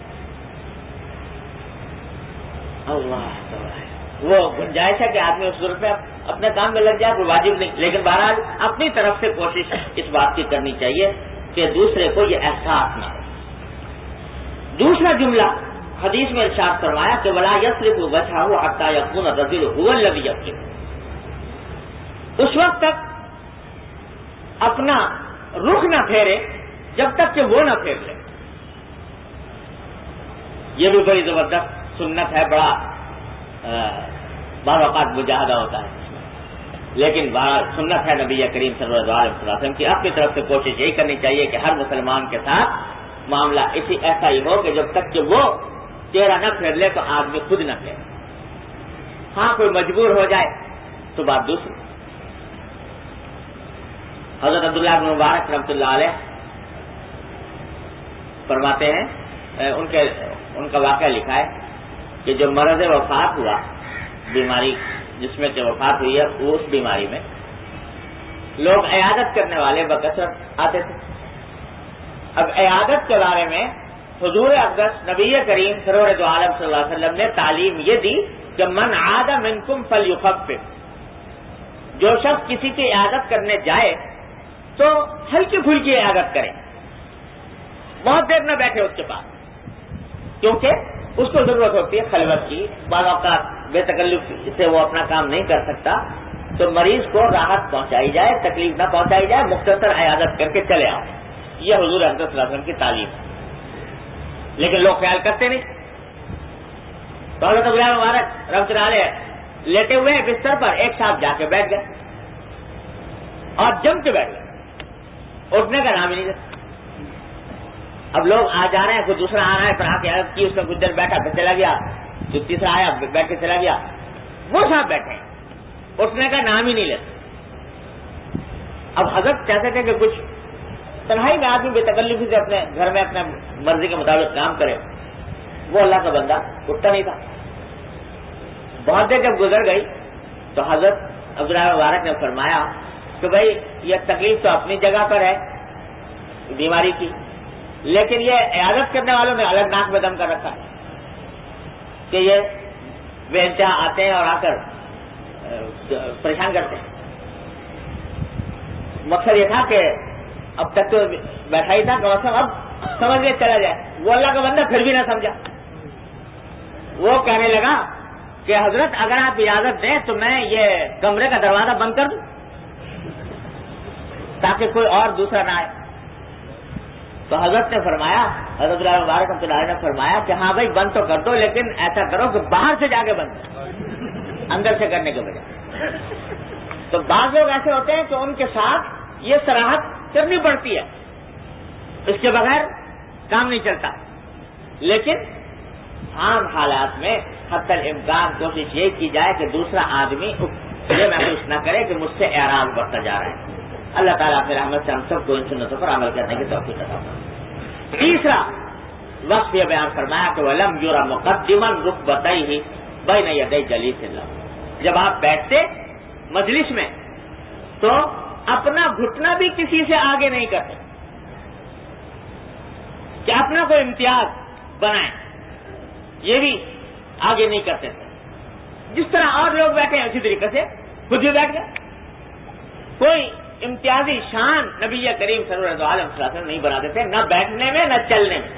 اللہ وہ گنجائش ہے کہ آدمی اس صورت میں اپنے کام میں لگ جائے، کوئی واجب نہیں، لیکن بہرحال اپنی طرف سے کوشش اس بات کی کرنی چاہیے کہ دوسرے کو یہ احساس نہ ہو۔ دوسرا جملہ حدیث میں ارشاد فرمایا کہ ولا یصرف وجهه حتى يكون الرجل هو الذي يصرف، اس وقت تک اپنا رخ نہ پھیرے جب تک کہ وہ نہ پھیر لے۔ یہ بھی بڑی زبردست سنت ہے، بڑا بعض اوقات مجاہدہ ہوتا ہے، لیکن بہرحال سنت ہے نبی کریم صلی اللہ علیہ وسلم کی۔ اپنی طرف سے کوشش یہی کرنی چاہیے کہ ہر مسلمان کے ساتھ معاملہ اسی ایسا ہی ہو کہ جب تک کہ وہ چہرہ نہ پھیر لے تو آدمی خود نہ پھیرے۔ ہاں کوئی مجبور ہو جائے تو بات دوسری۔ حضرت عبداللہ بن مبارک رحمۃ اللہ علیہ فرماتے ہیں، ان کے ان کا واقعہ لکھا ہے کہ جو مرض وفات ہوا، بیماری جس میں کہ وفات ہوئی ہے، اس بیماری میں لوگ عیادت کرنے والے بکثرت آتے تھے۔ اب عیادت کے بارے میں حضور اقدس نبی کریم سرور دو عالم صلی اللہ علیہ وسلم نے تعلیم یہ دی کہ من عاد منکم فلیخفف، جو شخص کسی کی عیادت کرنے جائے تو ہلکی پھلکی عیادت کرے، بہت دیر نہ بیٹھے اس کے پاس، کیونکہ اس کو ضرورت ہوتی ہے خلوت کی، بعض اوقات بے تکلف سے وہ اپنا کام نہیں کر سکتا، تو مریض کو راحت پہنچائی جائے، تکلیف نہ پہنچائی جائے، مختصر عیادت کر کے چلے آؤ۔ یہ حضور اقدس صلی اللہ علیہ وسلم کی تعلیم ہے، لیکن لوگ خیال کرتے نہیں۔ تو حضرت عبداللہ مبارک رحمۃ اللہ علیہ لیٹے ہوئے ہیں بستر پر، ایک صاحب جا کے بیٹھ گئے اور جم کے بیٹھ گئے، اٹھنے کا نام ہی نہیں لیتے۔ اب لوگ آ جا رہے ہیں، کوئی دوسرا آ رہا ہے، پھر آ کے عیادت کی، اس میں کچھ دیر بیٹھا پھر چلا گیا، جو تیسرا آیا بیٹھ کے چلا گیا، وہ صاحب بیٹھے ہیں، اٹھنے کا نام ہی نہیں لیتے۔ اب حضرت چاہتے تھے کہ کچھ تنہائی میں آدمی بے تکلفی سے اپنے گھر میں اپنے مرضی کے مطابق کام کرے، وہ اللہ کا بندہ اٹھتا نہیں تھا۔ بہت دیر جب گزر گئی تو حضرت عبداللہ مبارک نے فرمایا کہ بھائی یہ تکلیف تو اپنی جگہ پر ہے بیماری کی، لیکن یہ عیادت کرنے والوں نے الگ ناک میں دم کر رکھا ہے کہ یہ بے انتہا آتے ہیں اور آ کر پریشان کرتے ہیں۔ مقصد یہ تھا کہ اب تک تو بیٹھا ہی تھا، کہ اب سمجھ کے چلا جائے۔ وہ اللہ کا بندہ پھر بھی نہ سمجھا، وہ کہنے لگا کہ حضرت اگر آپ اجازت دیں تو میں یہ کمرے کا دروازہ بند کر دوں تاکہ کوئی اور دوسرا نہ آئے۔ تو حضرت نے فرمایا، حضرت اللہ مبارک رحمۃ اللہ علیہ نے فرمایا کہ ہاں بھائی بند تو کر دو، لیکن ایسا کرو کہ باہر سے جا کے بند کرو، اندر سے کرنے کے بجائے۔ تو بعض لوگ ایسے ہوتے ہیں کہ ان کے ساتھ یہ صراحت کرنی پڑتی ہے، اس کے بغیر کام نہیں چلتا، لیکن عام حالات میں حتی الامکان کوشش یہ کی جائے کہ دوسرا آدمی یہ محسوس نہ کرے کہ مجھ سے اعراض بڑھتا جا رہا ہے۔ اللہ تعالیٰ اپنی رحمت سے ہم سب کو ان سنتوں پر عمل کرنے کی توفیق عطا فرمائے۔ تیسرا وقت یہ بیان فرمایا کہ وَلَمْ يُرَ مُقَدِّمًا رُكْبَتَيْهِ بَيْنَ يَدَيْ جَلِيسٍ لَهُ، جب آپ بیٹھتے مجلس میں تو اپنا گھٹنا بھی کسی سے آگے نہیں کرتے کہ اپنا کوئی امتیاز بنائیں، یہ بھی آگے نہیں کرتے تھے. جس طرح اور لوگ بیٹھے ہیں اسی طریقے سے خود بھی بیٹھ گئے. کوئی امتیازی شان نبی کریم صلی اللہ علیہ وسلم نہیں بناتے تھے، نہ بیٹھنے میں نہ چلنے میں.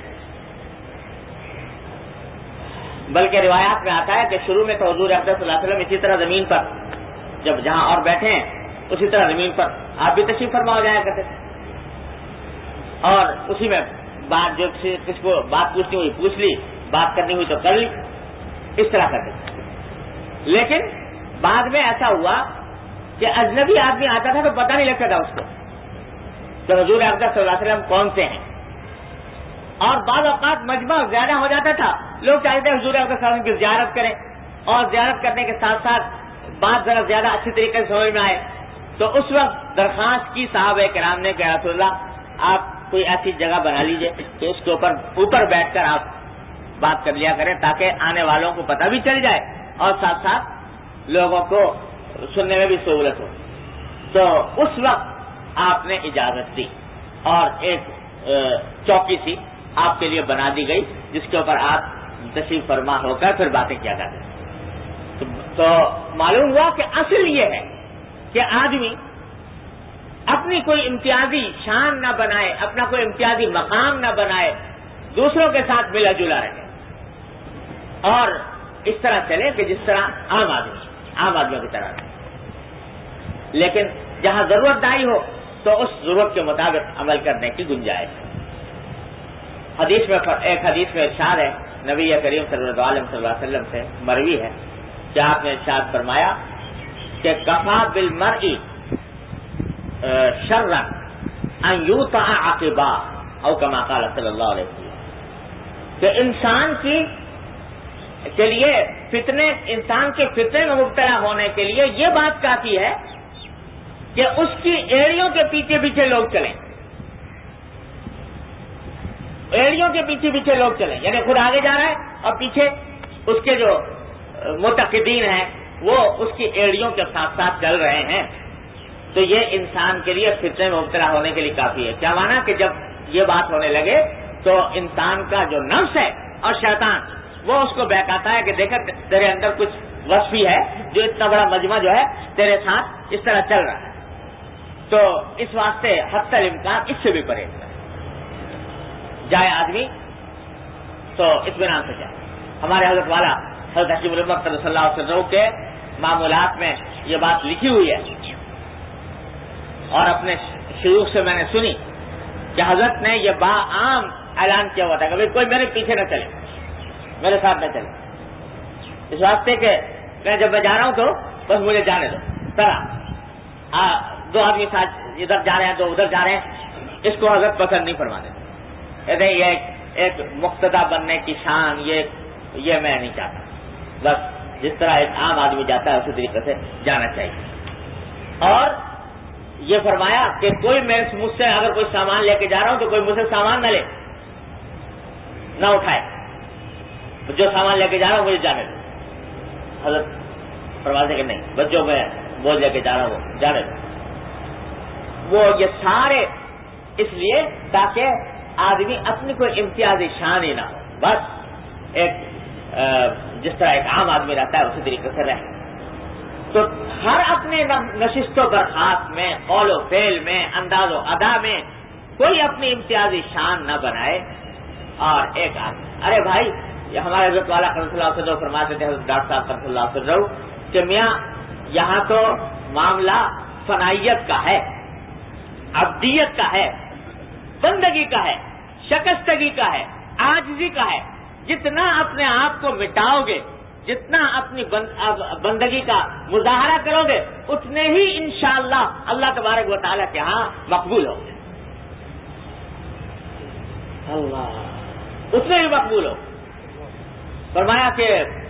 بلکہ روایات میں آتا ہے کہ شروع میں تو حضور اقدس صلی اللہ علیہ وسلم اسی طرح زمین پر، جب جہاں اور بیٹھے ہیں اسی طرح زمین پر آپ بھی تشریف فرما ہو جایا کرتے تھے، اور اسی میں بات جو کس کو بات پوچھنی ہوئی پوچھ لی، بات کرنی ہوئی تو کر لی، اس طرح کرتے تھے. لیکن بعد میں ایسا ہوا کہ اجنبی آدمی آتا تھا تو پتہ نہیں لگتا تھا اس کو کہ حضور اقدس صلی اللہ علیہ وسلم کون سے ہیں. اور بعض اوقات مجمع زیادہ ہو جاتا تھا، لوگ چاہتے تھے حضور اقدس صلی اللہ علیہ وسلم کی زیارت کریں، اور زیارت کرنے کے ساتھ ساتھ بات ذرا زیادہ اچھی طریقے سے سمجھ میں آئے تو اس وقت درخواست کی صحابہ کرام نے کہ رسول اللہ آپ کوئی ایسی جگہ بنا لیجئے کہ اس کے اوپر اوپر بیٹھ کر آپ بات کر لیا کریں تاکہ آنے والوں کو پتہ بھی چل جائے اور ساتھ ساتھ لوگوں کو سننے میں بھی سہولت ہو. تو اس وقت آپ نے اجازت دی اور ایک چوکی سی آپ کے لیے بنا دی گئی جس کے اوپر آپ تشریف فرما ہو کر پھر باتیں کیا کرتے ہیں. تو معلوم ہوا کہ اصل یہ ہے کہ آدمی اپنی کوئی امتیازی شان نہ بنائے، اپنا کوئی امتیازی مقام نہ بنائے، دوسروں کے ساتھ ملا جلا رہے اور اس طرح چلے کہ جس طرح عام آدمی عام آدمیوں کی طرح رہے. لیکن جہاں ضرورت دائی ہو تو اس ضرورت کے مطابق عمل کرنے کی گنجائش ہے. حدیث میں ایک حدیث میں ارشاد ہے نبی کریم صلی اللہ علیہ وسلم سے مروی ہے کہ آپ نے ارشاد فرمایا کہ کفا بالمرء شرا ان یوطع عقبا او کما قال صلی اللہ علیہ وسلم، کہ انسان کی کے لیے فتنے انسان کے فتنے میں مبتلا ہونے کے لیے یہ بات کافی ہے کہ اس کی ایڑیوں کے پیچھے پیچھے لوگ چلیں، ایڑیوں کے پیچھے پیچھے لوگ چلیں، یعنی خود آگے جا رہا ہے اور پیچھے اس کے جو متقدین ہیں وہ اس کی ایڑیوں کے ساتھ ساتھ چل رہے ہیں. تو یہ انسان کے لیے فتنے میں مبتلا ہونے کے لیے کافی ہے. کیا مانا کہ جب یہ بات ہونے لگے تو انسان کا جو نفس ہے اور شیطان وہ اس کو بہکاتا ہے کہ دیکھا تیرے اندر کچھ وصفی ہے جو اتنا بڑا مجمع جو ہے تیرے ساتھ اس طرح چل رہا ہے. تو اس واسطے حتی الامکان اس سے بھی پرہیز کرے جائے آدمی تو اطمینان سے جائے. ہمارے حضرت والا حضرت حکیم الامت صلی اللہ علیہ وسلم کے معمولات میں یہ بات لکھی ہوئی ہے اور اپنے شیوخ سے میں نے سنی کہ حضرت نے یہ با عام اعلان کیا ہوا تھا کہ کوئی میرے پیچھے نہ چلے، میرے ساتھ نہ چلے، اس واسطے کہ میں جب میں جا رہا ہوں تو بس مجھے جانے دو. طرح دو آدمی ساتھ ادھر جا رہے ہیں دو ادھر جا رہے ہیں، اس کو حضرت پسند نہیں فرما دیتے. یہ ایک مقتدا بننے کی شان یہ یہ میں نہیں چاہتا. بس جس طرح ایک عام آدمی جاتا ہے اسی طریقے سے جانا چاہیے. اور یہ فرمایا کہ کوئی میں مجھ سے اگر کوئی سامان لے کے جا رہا ہوں تو کوئی مجھ سے سامان نہ لے، نہ اٹھائے. جو سامان لے کے جا رہا ہوں مجھے جانے دو. حضرت فرماتے کہ نہیں، بس جو میں بوجھ لے کے جا رہا ہوں وہ جانے دو. وہ یہ سارے اس لیے تاکہ آدمی اپنی کوئی امتیازی شان ہی نہ ہو، بس ایک جس طرح ایک عام آدمی رہتا ہے اسی طریقے سے رہے. تو ہر اپنے نشست و برخاست میں، قول و فعل میں، انداز و ادا میں کوئی اپنی امتیازی شان نہ بنائے. اور ایک آدمی ارے بھائی یہ ہمارے حضرت والا صلی اللہ علیہ وسلم فرماتے تھے حضرت ڈاکٹر صاحب صلی اللہ علیہ وسلم کہ میاں یہاں تو معاملہ فنائیت کا ہے، عبدیت کا ہے، بندگی کا ہے، شکستگی کا ہے، عاجزی کا ہے. جتنا اپنے آپ کو مٹاؤ گے، جتنا اپنی بندگی کا مظاہرہ کرو گے اتنے ہی انشاءاللہ اللہ تبارک و تعالیٰ کے ہاں مقبول ہو گے. اللہ اتنے ہی مقبول ہو. فرمایا کہ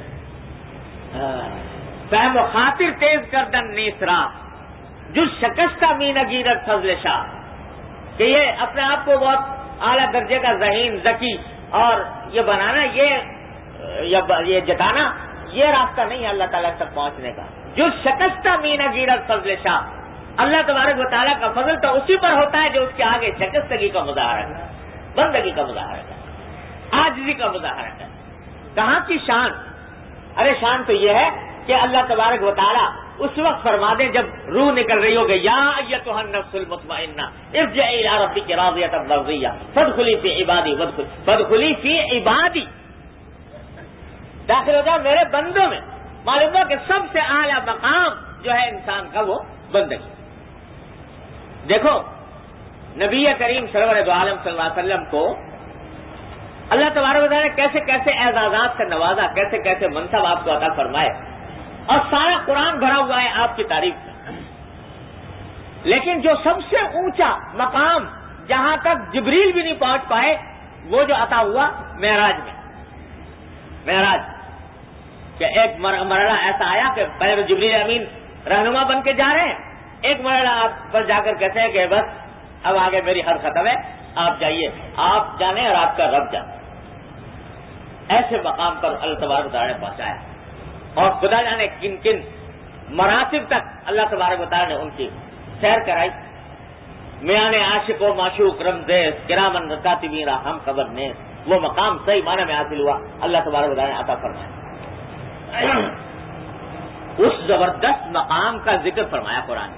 فہم و خاطر تیز کردن نیسرا جو شکستہ مین گیرت فضل شاہ، کہ یہ اپنے آپ کو بہت اعلیٰ درجے کا ذہین ذکی اور یہ بنانا، یہ یہ جتانا، یہ راستہ نہیں ہے اللہ تعالیٰ تک پہنچنے کا. جو شکستہ مینا گیرت فضل شاہ، اللہ تبارک و تعالیٰ کا فضل تو اسی پر ہوتا ہے جو اس کے آگے شکستگی کا مظاہرہ ہے، بندگی کا مظاہرہ ہے، عاجزی کا مظاہرہ ہے. کہاں کی شان؟ ارے شان تو یہ ہے کہ اللہ تبارک و تعالیٰ اس وقت فرما دیں جب روح نکل رہی ہوگی، یا ایتھا النفس المطمئنہ ارجعی الی ربک راضیۃ مرضیہ فادخلی فی عبادی فادخلی فی عبادی، داخل ہو جاؤ میرے بندوں میں. معلوم ہو کہ سب سے اعلیٰ مقام جو ہے انسان کا وہ بندگی. دیکھو نبی کریم سرور دو عالم صلی اللہ علیہ وسلم کو اللہ تبارک و تعالیٰ نے کیسے کیسے اعزازات سے نوازا، کیسے کیسے منصب آپ کو عطا فرمائے، اور سارا قرآن بھرا ہوا ہے آپ کی تعریف میں. لیکن جو سب سے اونچا مقام جہاں تک جبریل بھی نہیں پہنچ پائے وہ جو عطا ہوا معراج میں. معراج کہ ایک مرحلہ ایسا آیا کہ پہلے جبریل امین رہنما بن کے جا رہے ہیں، ایک مرحلہ آپ پر جا کر کہتے ہیں کہ بس اب آگے میری حد ختم ہے، آپ جائیے، آپ جانے اور آپ کا رب جانے. ایسے مقام پر اللہ تبارک و تعالیٰ نے پہنچایا، اور خدا جانے کن کن مراتب تک اللہ تبارک و تعالیٰ نے ان کی سیر کرائی. میان عاشق و معشوق رمزیز کرامن کاتبین ہم خبر نیز، وہ مقام صحیح معنی میں حاصل ہوا، اللہ تبارک و تعالیٰ نے عطا فرمایا. اس زبردست مقام کا ذکر فرمایا قرآن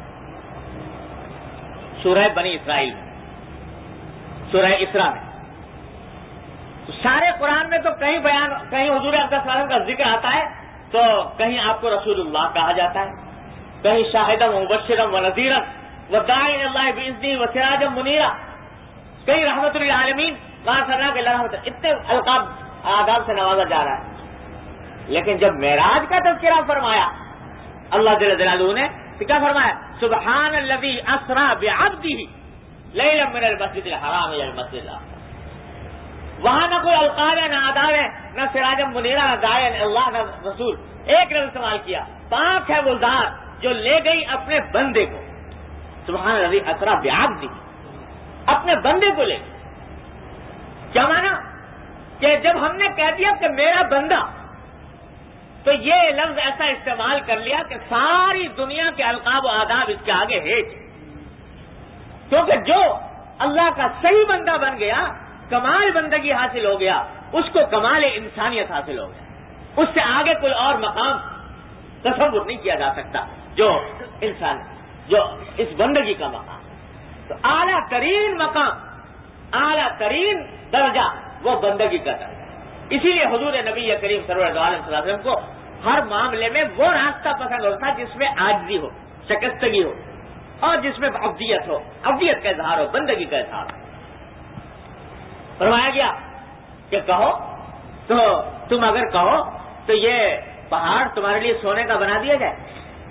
سورہ بنی اسرائیل میں، سورہ اسراء میں. سارے قرآن میں تو کہیں بیان کہیں حضور اقدس صلی اللہ علیہ وسلم کا ذکر آتا ہے تو کہیں آپ کو رسول اللہ کہا جاتا ہے، کہیں شاہدم و مبشرم و نذیرم و داعی اللہ باذنہ و سراجم منیرا، کہیں رحمت للعالمین وہاں سنا کے رحمت، اتنے القاب آداب سے نوازا جا رہا ہے. لیکن جب معراج کا تذکرہ فرمایا اللہ جل جلالہ نے تو کیا فرمایا؟ سبحان الذی اسری بعبدہ لیلا من المسجد الحرام الى المسجد الاقصى. وہاں نہ کوئی القاب ہے، نہ آداب ہے، نہ سراجم منیرا، نہ داعی اللہ، نہ رسول. ایک لفظ استعمال کیا، پاک ہے وہ ذات جو لے گئی اپنے بندے کو. سبحان الذی اسری بعبدہ، اپنے بندے کو لے. کیا مانا؟ کہ جب ہم نے کہہ دیا کہ میرا بندہ، تو یہ لفظ ایسا استعمال کر لیا کہ ساری دنیا کے القاب و آداب اس کے آگے ہے. کیونکہ جو اللہ کا صحیح بندہ بن گیا، کمال بندگی حاصل ہو گیا، اس کو کمال انسانیت حاصل ہو گیا. اس سے آگے کوئی اور مقام تصور نہیں کیا جا سکتا جو انسان، جو اس بندگی کا مقام. تو اعلیٰ ترین مقام، اعلیٰ ترین درجہ وہ بندگی کا درجہ. اسی لیے حضور نبی کریم سرور دو عالم صلی اللہ علیہ وسلم کو ہر معاملے میں وہ راستہ پسند ہوتا جس میں عاجزی ہو، شکستگی ہو، اور جس میں عبدیت ہو، عبدیت کا اظہار ہو، بندگی کا اظہار ہو. فرمایا گیا کہ کہو تو تم اگر کہو تو یہ پہاڑ تمہارے لیے سونے کا بنا دیا جائے،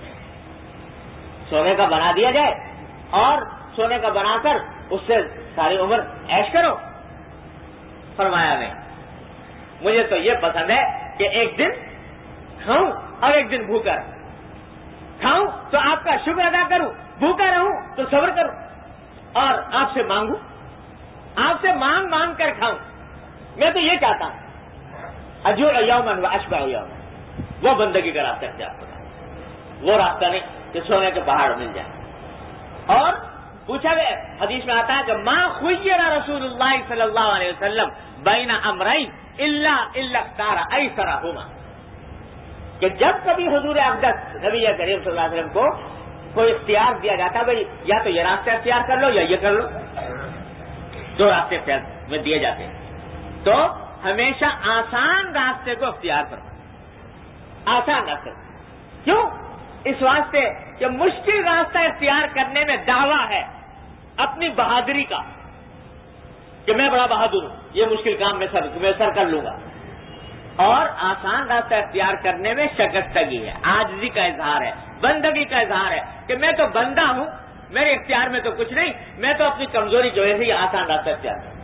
سونے کا بنا دیا جائے اور سونے کا بنا کر اس سے ساری عمر عیش کرو. فرمایا نہیں، مجھے تو یہ پسند ہے کہ ایک دن کھاؤں اور ایک دن بھوکا رہوں. کھاؤں تو آپ کا شکر ادا کروں، بھوکا رہوں تو صبر کروں، اور آپ سے مانگوں، آپ سے مانگ مانگ کر کھاؤں. میں تو یہ چاہتا ہوں اجوع یوما و اشبع یوما، وہ بندگی کا راستہ اختیار کرنا، وہ راستہ نہیں کہ سونے کے پہاڑ مل جائے. اور پوچھا گیا، حدیث میں آتا ہے کہ ما خیر رسول اللہ صلی اللہ علیہ وسلم بین امرین الا الا اختار ایسرہما، کہ جب کبھی حضور اقدس نبی کریم صلی اللہ علیہ وسلم کو کوئی اختیار دیا جاتا، بھائی یا تو یہ راستہ اختیار کر لو یا یہ کر لو، دو راستے اختیار میں دیے جاتے ہیں، تو ہمیشہ آسان راستے کو اختیار کرو، آسان راستے. کیوں؟ اس واسطے کہ مشکل راستہ اختیار کرنے میں دعویٰ ہے اپنی بہادری کا کہ میں بڑا بہادر ہوں، یہ مشکل کام میں سر میں سر کر لوں گا. اور آسان راستہ اختیار کرنے میں شکستگی ہے، عاجزی کا اظہار ہے، بندگی کا اظہار ہے کہ میں تو بندہ ہوں، میرے اختیار میں تو کچھ نہیں، میں تو اپنی کمزوری کی وجہ سے یہ آسان راستہ اختیار کروں.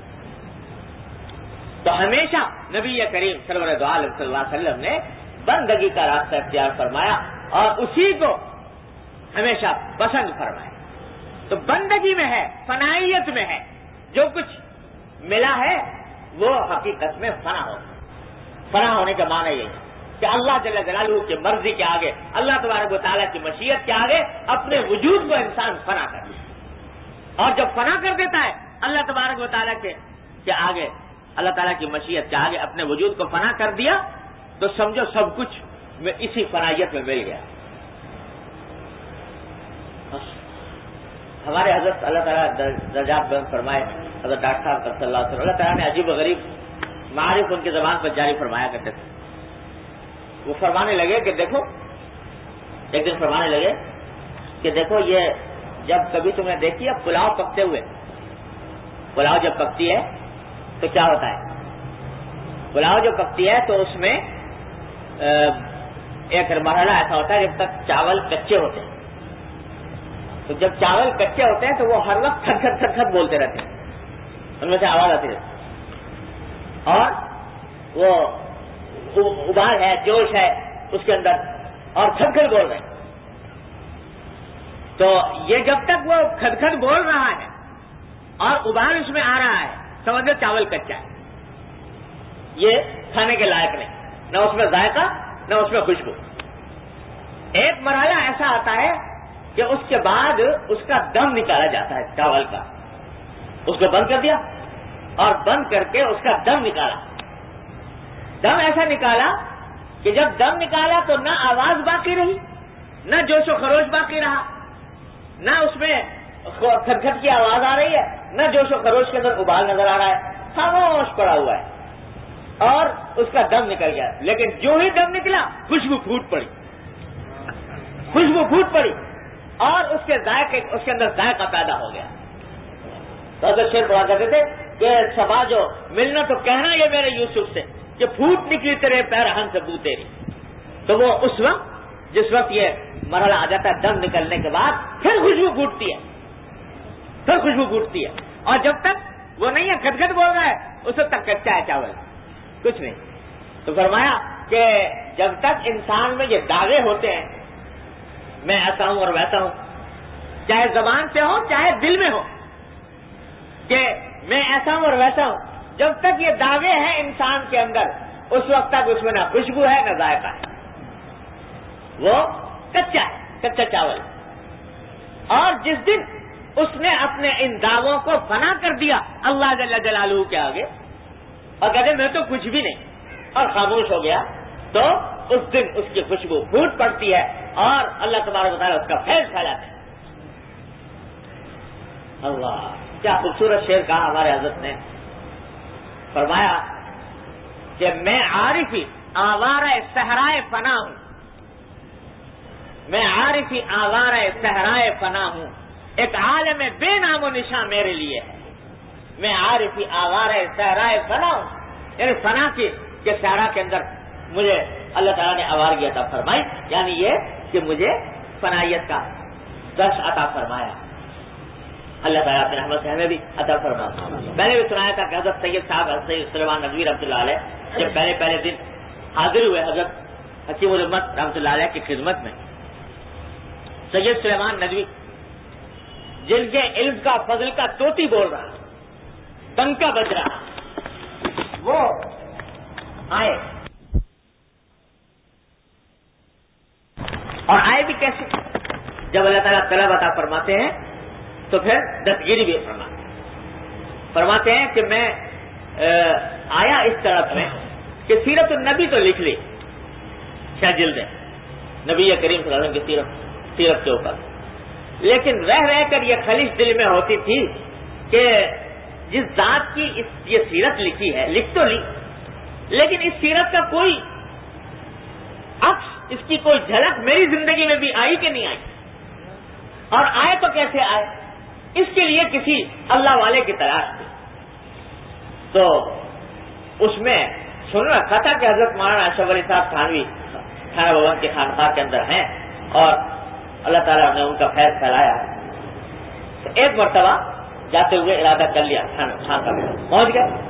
تو ہمیشہ نبی کریم سرور دو عالم صلی اللہ علیہ وسلم نے بندگی کا راستہ اختیار فرمایا اور اسی کو ہمیشہ پسند فرمایا. تو بندگی میں ہے، فنائیت میں ہے، جو کچھ ملا ہے وہ حقیقت میں فنا ہو. فنا ہونے کا معنی یہی ہے کہ اللہ جل جلالہ کی مرضی کے آگے، اللہ تبارک و تعالیٰ کی مشیت کے آگے اپنے وجود کو انسان فنا کر دے. اور جب فنا کر دیتا ہے اللہ تبارک و تعالیٰ کے کے آگے، اللہ تعالیٰ کی مشیت کے آگے اپنے وجود کو فنا کر دیا تو سمجھو سب کچھ میں اسی فنائیت میں مل گیا. ہمارے حضرت اللہ تعالیٰ درجات بلند فرمائے، حضرت ڈاکٹر صاحب صلی اللہ علیہ وسلم، اللہ تعالیٰ نے عجیب و غریب معارف ان کی زبان پر جاری فرمایا کرتے تھے. وہ فرمانے لگے کہ دیکھو، ایک دن فرمانے لگے کہ دیکھو یہ جب کبھی تم نے دیکھی اب پلاؤ پکتے ہوئے، پلاؤ جب پکتی ہے تو کیا ہوتا ہے؟ پلاؤ جو پکتی ہے تو اس میں ایک مرحلہ ایسا ہوتا ہے جب تک چاول کچے ہوتے ہیں. تو جب چاول کچے ہوتے ہیں تو وہ ہر وقت کھٹ کھٹ کھٹ کھٹ بولتے رہتے ہیں، ان میں سے آواز آتی رہتی ہے، اور وہ ابال ہے، جوش ہے اس کے اندر، اور کھٹ کھٹ بول رہے ہیں. تو یہ جب تک وہ کھٹ کھٹ بول رہا ہے اور ابال اس میں آ رہا ہے، سمجھو چاول کچا ہے، یہ کھانے کے لائق نہیں، نہ اس میں ذائقہ نہ اس میں خوشبو. ایک مرحلہ ایسا آتا ہے کہ اس کے بعد اس کا دم نکالا جاتا ہے چاول کا. اس کو بند کر دیا اور بند کر کے اس کا دم نکالا. دم ایسا نکالا کہ جب دم نکالا تو نہ آواز باقی رہی، نہ جوش و خروش باقی رہا، نہ اس میں کھٹ کھٹ کی آواز آ رہی ہے، نہ جوش و خروش کے اندر ابال نظر آ رہا ہے، خاموش پڑا ہوا ہے اور اس کا دم نکل گیا. لیکن جو ہی دم نکلا خوشبو پھوٹ پڑی، خوشبو پھوٹ پڑی اور اس کے ذائقے اس کے اندر ذائقہ پیدا ہو گیا. تو حضرت شیر پڑھا کرتے تھے کہ صبا جو ملنا تو کہنا یہ میرے یوسف سے کہ پھوٹ نکلی تیرے پیرہن سے بو تیری. تو وہ اس وقت جس وقت یہ مرحلہ آ جاتا ہے دم نکلنے کے بعد پھر خوشبو پھوٹتی ہے، پھر خوشبو پھوٹتی ہے. اور جب تک وہ نہیں ہے کھٹ کھٹ بول رہا ہے اس وقت تک کچا ہے چاول، کچھ نہیں. تو فرمایا کہ جب تک انسان میں یہ دعوے ہوتے ہیں میں ایسا ہوں اور ویسا ہوں، چاہے زبان سے ہو چاہے دل میں ہو کہ میں ایسا ہوں اور ویسا ہوں، جب تک یہ دعوے ہیں انسان کے اندر اس وقت تک اس میں نہ خوشبو ہے نہ ذائقہ ہے، وہ کچا ہے، کچا چاول. اور جس دن اس نے اپنے ان دعووں کو فنا کر دیا اللہ جل جلالہ کے آگے اور کہتے میں تو کچھ بھی نہیں اور خاموش ہو گیا، تو اس دن اس کی خوشبو پھوٹ پڑتی ہے اور اللہ تبارک و تعالیٰ اس کا فیض پھیلاتے ہیں. اللہ کیا خوبصورت شعر کہا ہمارے حضرت نے. فرمایا کہ میں عارفی آوارہ صحرائے فنا ہوں، میں عارفی آوارہ صحرائے فنا ہوں، ایک عالم بے نام و نشان میرے لیے ہے. میں عارفی آوارہ صحرائے فنا ہوں، یعنی فنا کی کے صحرا کے اندر مجھے اللہ تعالیٰ نے آوارگی عطا فرمائی، یعنی یہ کہ مجھے فنائیت کا درس عطا فرمایا. اللہ تعالیٰ اپنے رحمت سے ہمیں بھی عطا فرمایا. میں نے بھی سنایا تھا کہ حضرت سید صاحب سید سلیمان ندوی رحمۃ اللہ علیہ جب پہلے پہلے دن حاضر ہوئے حضرت حکیم الامت رحمۃ اللہ علیہ کی خدمت میں، سید سلیمان ندوی جن کے علم کا فضل کا توتی بول رہا، ڈنکا بج رہا، وہ آئے اور آئے بھی کیسے؟ جب اللہ تعالیٰ طلب عطا فرماتے ہیں تو پھر دستگیری بھی فرماتے ہیں. فرماتے ہیں کہ میں آیا اس طرف میں کہ سیرت النبی تو لکھ لی شاہ جلد نبی کریم صلی اللہ علیہ وسلم کی سیرت سیرت کے اوپر، لیکن رہ رہ کر یہ خلیج دل میں ہوتی تھی کہ جس ذات کی اس یہ سیرت لکھی ہے، لکھ تو لی لیکن اس سیرت کا کوئی عکس، اس کی کوئی جھلک میری زندگی میں بھی آئی کہ نہیں آئی، اور آئے تو کیسے آئے، اس کے لیے کسی اللہ والے کی تلاش تھی. تو اس میں سن رکھا تھا کہ حضرت مولانا اشرف علی صاحب تھانوی تھانہ بھون کے خانقاہ کے اندر ہیں اور اللہ تعالیٰ نے ان کا فیض پھیلایا. تو ایک مرتبہ جاتے ہوئے ارادہ کر لیا، خانقاہ میں پہنچ گئے.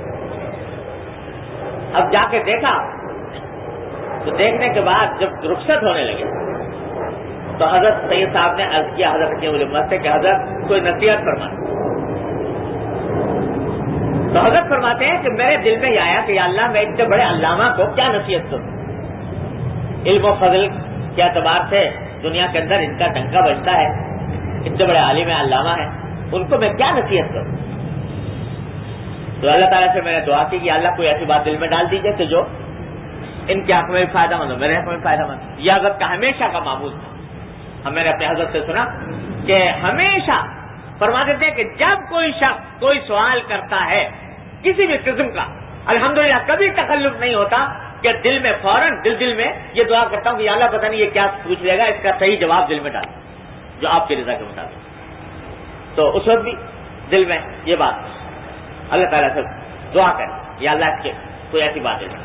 اب جا کے دیکھا تو دیکھنے کے بعد جب رخصت ہونے لگے تو حضرت سید صاحب نے عرض کیا حضرت حکیم الامت سے کہ حضرت کوئی نصیحت فرمائیں. تو حضرت فرماتے ہیں کہ میرے دل میں یہ آیا کہ یا اللہ میں اتنے بڑے علامہ کو کیا نصیحت کروں. علم و فضل کے اعتبار سے دنیا کے اندر ان کا ڈنکا بجتا ہے, اتنے بڑے عالم علامہ ہیں, ان کو میں کیا نصیحت کروں. تو اللہ تعالیٰ سے میں نے دعا کی کہ اللہ کوئی ایسی بات دل میں ڈال دیجیے کہ جو ان کے حق میں بھی فائدہ مند ہو, میرے حق میں بھی فائدہ مند. یہ حضرت کا ہمیشہ کا معمول تھا. ہم نے اپنے حضرت سے سنا کہ ہمیشہ فرماتے تھے کہ جب کوئی شخص کوئی سوال کرتا ہے کسی بھی قسم کا, الحمدللہ کبھی تکلف نہیں ہوتا کہ دل میں فوراً دل دل میں یہ دعا کرتا ہوں کہ یا اللہ پتہ نہیں یہ کیا پوچھ لے گا, اس کا صحیح جواب دل میں ڈال جو آپ کی رضا کے مطابق. تو اس وقت بھی دل میں یہ بات اللہ تعالیٰ سے دعا کریں یا اللہ کے کوئی ایسی بات ہے.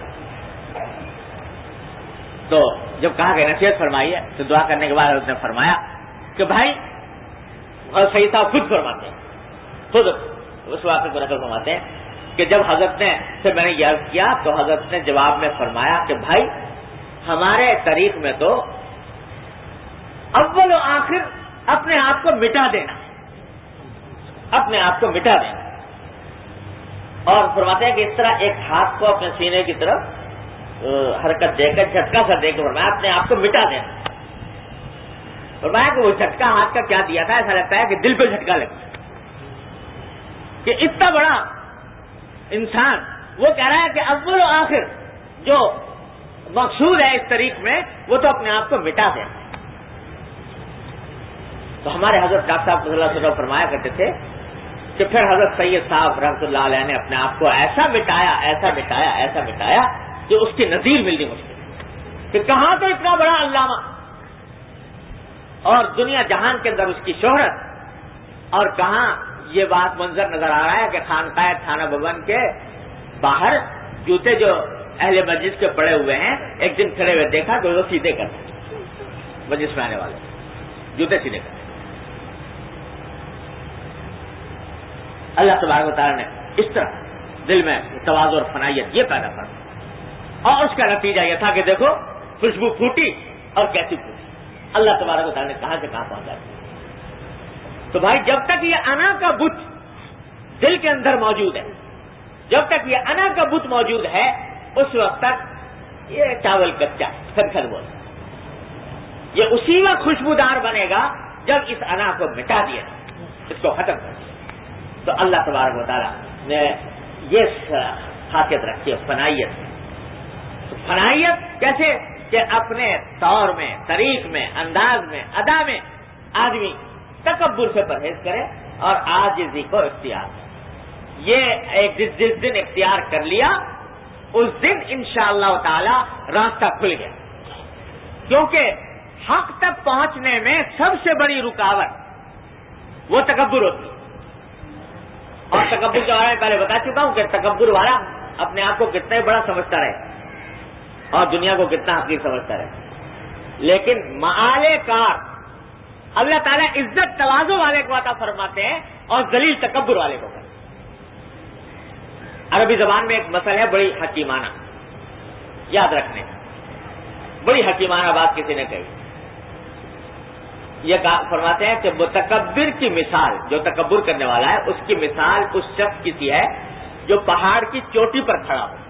تو جب کہا کہ نصیحت فرمائی ہے تو دعا کرنے کے بعد حضرت نے فرمایا کہ بھائی, اور سید صاحب خود فرماتے ہیں, خود اس واقعے کو نقل فرماتے ہیں کہ جب حضرت نے سے میں نے یاد کیا تو حضرت نے جواب میں فرمایا کہ بھائی ہمارے طریق میں تو اول و آخر اپنے آپ کو مٹا دینا, اپنے آپ کو مٹا دینا. اور فرماتے ہیں کہ اس طرح ایک ہاتھ کو اپنے سینے کی طرف حرکت دے کر جھٹکا سا دے کے فرمایا اپنے آپ کو مٹا دینا. فرمایا کہ وہ جھٹکا ہاتھ کا کیا دیا تھا, ایسا لگتا ہے کہ دل پہ جھٹکا لگتا کہ اتنا بڑا انسان وہ کہہ رہا ہے کہ اول و آخر جو مقصود ہے اس طریق میں وہ تو اپنے آپ کو مٹا دینا. تو ہمارے حضرت ڈاکٹر صاحب صلی اللہ علیہ وسلم فرمایا کرتے تھے کہ پھر حضرت سید صاحب رحمۃ اللہ علیہ نے اپنے آپ کو ایسا مٹایا ایسا مٹایا ایسا مٹایا کہ اس کی نظیر ملنی مشکل کہ کہاں تو اتنا بڑا علامہ اور دنیا جہان کے اندر اس کی شہرت, اور کہاں یہ بات منظر نظر آ رہا ہے کہ خانقاہ تھانہ بھون کے باہر جوتے جو اہل مجلس کے پڑے ہوئے ہیں, ایک دن کھڑے ہوئے دیکھا تو وہ سیدھے کرتے مجلس میں آنے والے جوتے سیدھے کرتے. اللہ تبارک و تعالیٰ نے اس طرح دل میں تواضع اور فنائیت یہ پیدا کر, اور اس کا نتیجہ یہ تھا کہ دیکھو خوشبو پھوٹی اور کیسی پھوٹی, اللہ تبارک و تعالیٰ نے کہاں سے کہاں پہنچا دیا. تو بھائی جب تک یہ انا کا بت دل کے اندر موجود ہے, جب تک یہ انا کا بت موجود ہے اس وقت تک یہ چاول کچا کھر بول, یہ اسی وقت خوشبودار بنے گا جب اس انا کو مٹا دیا, اس کو ختم کر دیا. تو اللہ تبارک و تعالیٰ نے یہ خاصیت رکھی ہے فنائیت. فنائیت کیسے کہ اپنے طور میں, طریق میں, انداز میں, ادا میں آدمی تکبر سے پرہیز کرے اور عاجزی کو اختیار کرے. یہ ایک جس جس دن اختیار کر لیا اس دن انشاءاللہ تعالی راستہ کھل گیا, کیونکہ حق تک پہنچنے میں سب سے بڑی رکاوٹ وہ تکبر ہوتی ہے. اور تکبر کے بارے میں پہلے بتا چکا ہوں کہ تکبر والا اپنے آپ کو کتنا ہی بڑا سمجھتا رہے اور دنیا کو کتنا حقیر سمجھتا رہے, لیکن معال کار اللہ تعالیٰ عزت تواضع والے کو عطا فرماتے ہیں اور ذلیل تکبر والے کو کرتے. عربی زبان میں ایک مسئلہ ہے بڑی حکیمانہ, یاد رکھنے بڑی حکیمانہ بات کسی نے کہی. یہ فرماتے ہیں کہ متکبر کی مثال, جو تکبر کرنے والا ہے اس کی مثال اس شخص کی سی ہے جو پہاڑ کی چوٹی پر کھڑا ہو.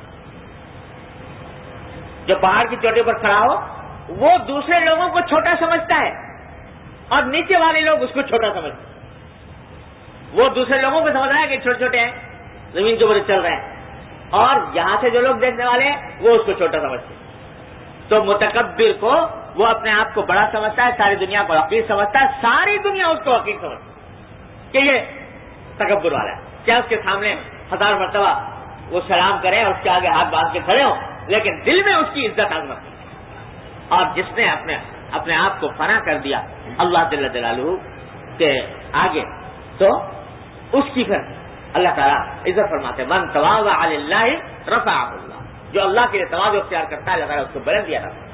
جو پہاڑ کی چوٹی پر کھڑا ہو وہ دوسرے لوگوں کو چھوٹا سمجھتا ہے اور نیچے والے لوگ اس کو چھوٹا سمجھتے ہیں. وہ دوسرے لوگوں کو سمجھ رہا ہے کہ چھوٹے چھوٹے ہیں, زمین کے اوپر چل رہے ہیں, اور یہاں سے جو لوگ دیکھنے والے ہیں وہ اس کو چھوٹا سمجھتے ہیں. تو متکبر کو وہ اپنے آپ کو بڑا سمجھتا ہے, ساری دنیا کو حقیر سمجھتا ہے, ساری دنیا اس کو حقیر سمجھتی ہے کہ یہ تکبر والا ہے. کیا اس کے سامنے ہزار مرتبہ وہ سلام کریں اور اس کے آگے ہاتھ باندھ کے کھڑے ہوں, لیکن دل میں اس کی عزت عظمت ہے. اور جس نے اپنے اپنے آپ کو فنا کر دیا اللہ جل جلالہ کے آگے, تو اس کی پھر اللہ تعالیٰ عزت فرماتے من تواضع علی اللہ رفعہ اللہ, جو اللہ کے لیے تواضع اختیار کرتا ہے اللہ تعالیٰ اس کو بلند دیا رہتا ہے.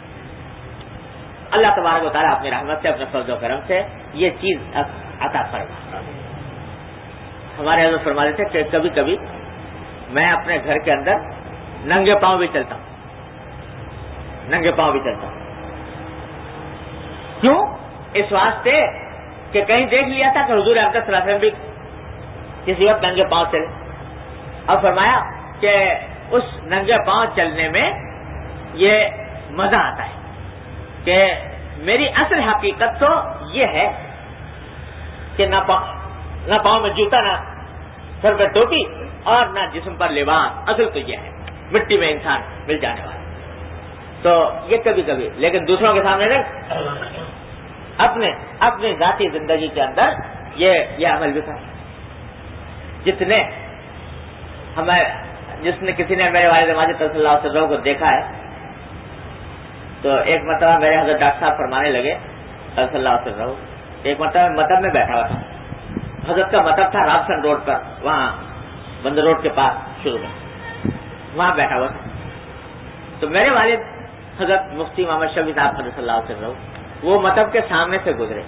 اللہ تبارک و تعالیٰ اپنی رحمت سے اپنے فضل و کرم سے یہ چیز عطا فرما. ہمارے حضرت فرماتے تھے کہ کبھی کبھی میں اپنے گھر کے اندر ننگے پاؤں بھی چلتا ہوں, ننگے پاؤں بھی چلتا ہوں. کیوں؟ اس واسطے کہ کہیں دیکھ لیا تھا کہ حضور اقدس صلی اللہ علیہ وسلم بھی کسی وقت ننگے پاؤں چلے, اور فرمایا کہ اس ننگے پاؤں چلنے میں یہ مزہ آتا ہے کہ میری اصل حقیقت تو یہ ہے کہ نہ پاؤں نہ پاؤں میں جوتا، نہ سر پر ٹوپی اور نہ جسم پر لباس، اصل تو یہ ہے مٹی میں انسان مل جانے والا. تو یہ کبھی کبھی، لیکن دوسروں کے سامنے نہیں، اپنے اپنی ذاتی زندگی کے اندر یہ یہ عمل بھی کریں. جتنے ہمیں جس نے کسی نے میرے والد ماجد صلی اللہ علیہ وسلم کو دیکھا ہے تو ایک مرتبہ میرے حضرت ڈاکٹر صاحب فرمانے لگے صلی اللہ علیہ وسلم، ایک مرتبہ مطب میں بیٹھا ہوا تھا. حضرت کا مطب تھا رابسن روڈ پر، وہاں بندر روڈ کے پاس شروع میں، وہاں بیٹھا ہوا تھا. تو میرے والد حضرت مفتی محمد شفیع صاحب صلی اللہ علیہ وسلم وہ مطب کے سامنے سے گزرے.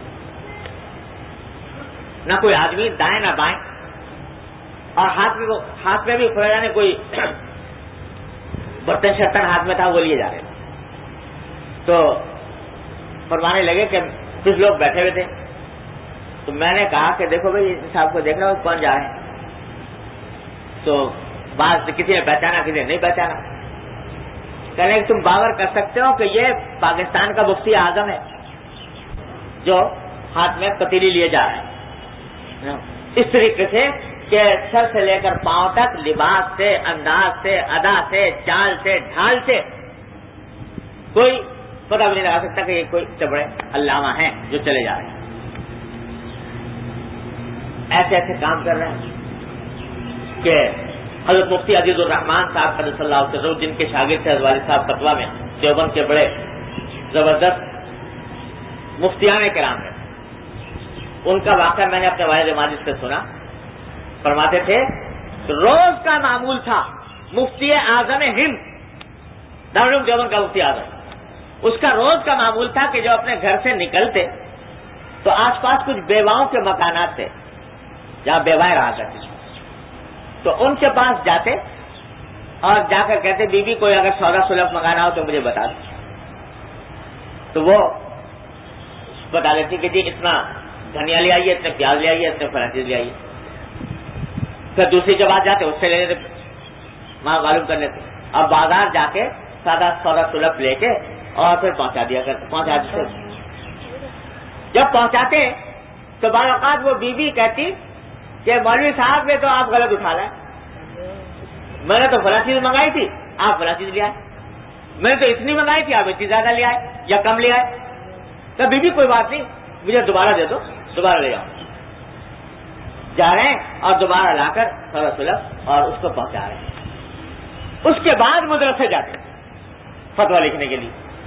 نہ کوئی آدمی دائیں نہ بائیں، اور ہاتھ میں ہاتھ میں بھی خدا نے کوئی برتن شرتن ہاتھ میں تھا وہ لیے جا رہے تھے. تو فرمانے لگے کہ کچھ لوگ بیٹھے ہوئے تھے. تو میں نے کہا کہ دیکھو بھائی صاحب کو دیکھ رہا ہو کون جا رہے ہیں. تو بعض کسی نے پہچانا کسی نے نہیں پہچانا. کہنے کہ تم باور کر سکتے ہو کہ یہ پاکستان کا مفتی اعظم ہے جو ہاتھ میں پتیلی لیے جا رہا ہے. اس طریقے سے کہ سر سے لے کر پاؤں تک لباس سے، انداز سے، ادا سے، چال سے، ڈھال سے کوئی پتہ بھی نہیں لگا سکتا کہ یہ کوئی بڑے علامہ ہیں جو چلے جا رہے ہیں. ایسے ایسے کام کر رہے ہیں کہ حضرت مفتی عزیز الرحمان صاحب صلی اللہ علیہ وسلم جن کے شاگرد تھے والد صاحب فتویٰ میں دیوبند کے بڑے زبردست مفتیان کرام ہیں، ان کا واقعہ میں نے اپنے والد ماجد سے سنا. فرماتے تھے روز کا معمول تھا مفتی اعظم ہند دارالعلوم دیوبند کا مفتی اعظم، اس کا روز کا معمول تھا کہ جو اپنے گھر سے نکلتے تو آس پاس کچھ بیواؤں کے مکانات تھے جہاں بیوائیں رہا کرتی، تو ان کے پاس جاتے اور جا کر کہتے بی بی کوئی اگر سودا سلف منگانا ہو تو مجھے بتا دو. تو وہ بتا دیتی کہ جی اتنا دھنیا لے آئیے، اتنے پیاز لے آئیے، اتنے فلاں چیز لے آئیے. پھر دوسری کے بعد جاتے اس سے لے لیتے، وہاں معلوم کر لیتے. اب بازار جا کے سادہ سودا سلف لے کے اور پھر پہنچا دیا کرتے پہنچا دیتے. جب پہنچاتے تو بعض اوقات وہ بیوی کہتی کہ مولوی صاحب یہ تو آپ غلط اٹھا لائیں، میں نے تو فلاں چیز منگائی تھی آپ فلاں چیز لے آئے، میں نے تو اتنی منگائی تھی آپ اتنی زیادہ لے آئے یا کم لے آئے. تو بیوی کوئی بات نہیں مجھے دوبارہ دے دو، دوبارہ لے جاؤ. جا رہے ہیں اور دوبارہ لا کر سودا سلف اور اس کو پہنچا رہے ہیں. اس کے بعد مدرسے جاتے فتویٰ لکھنے کے لیے.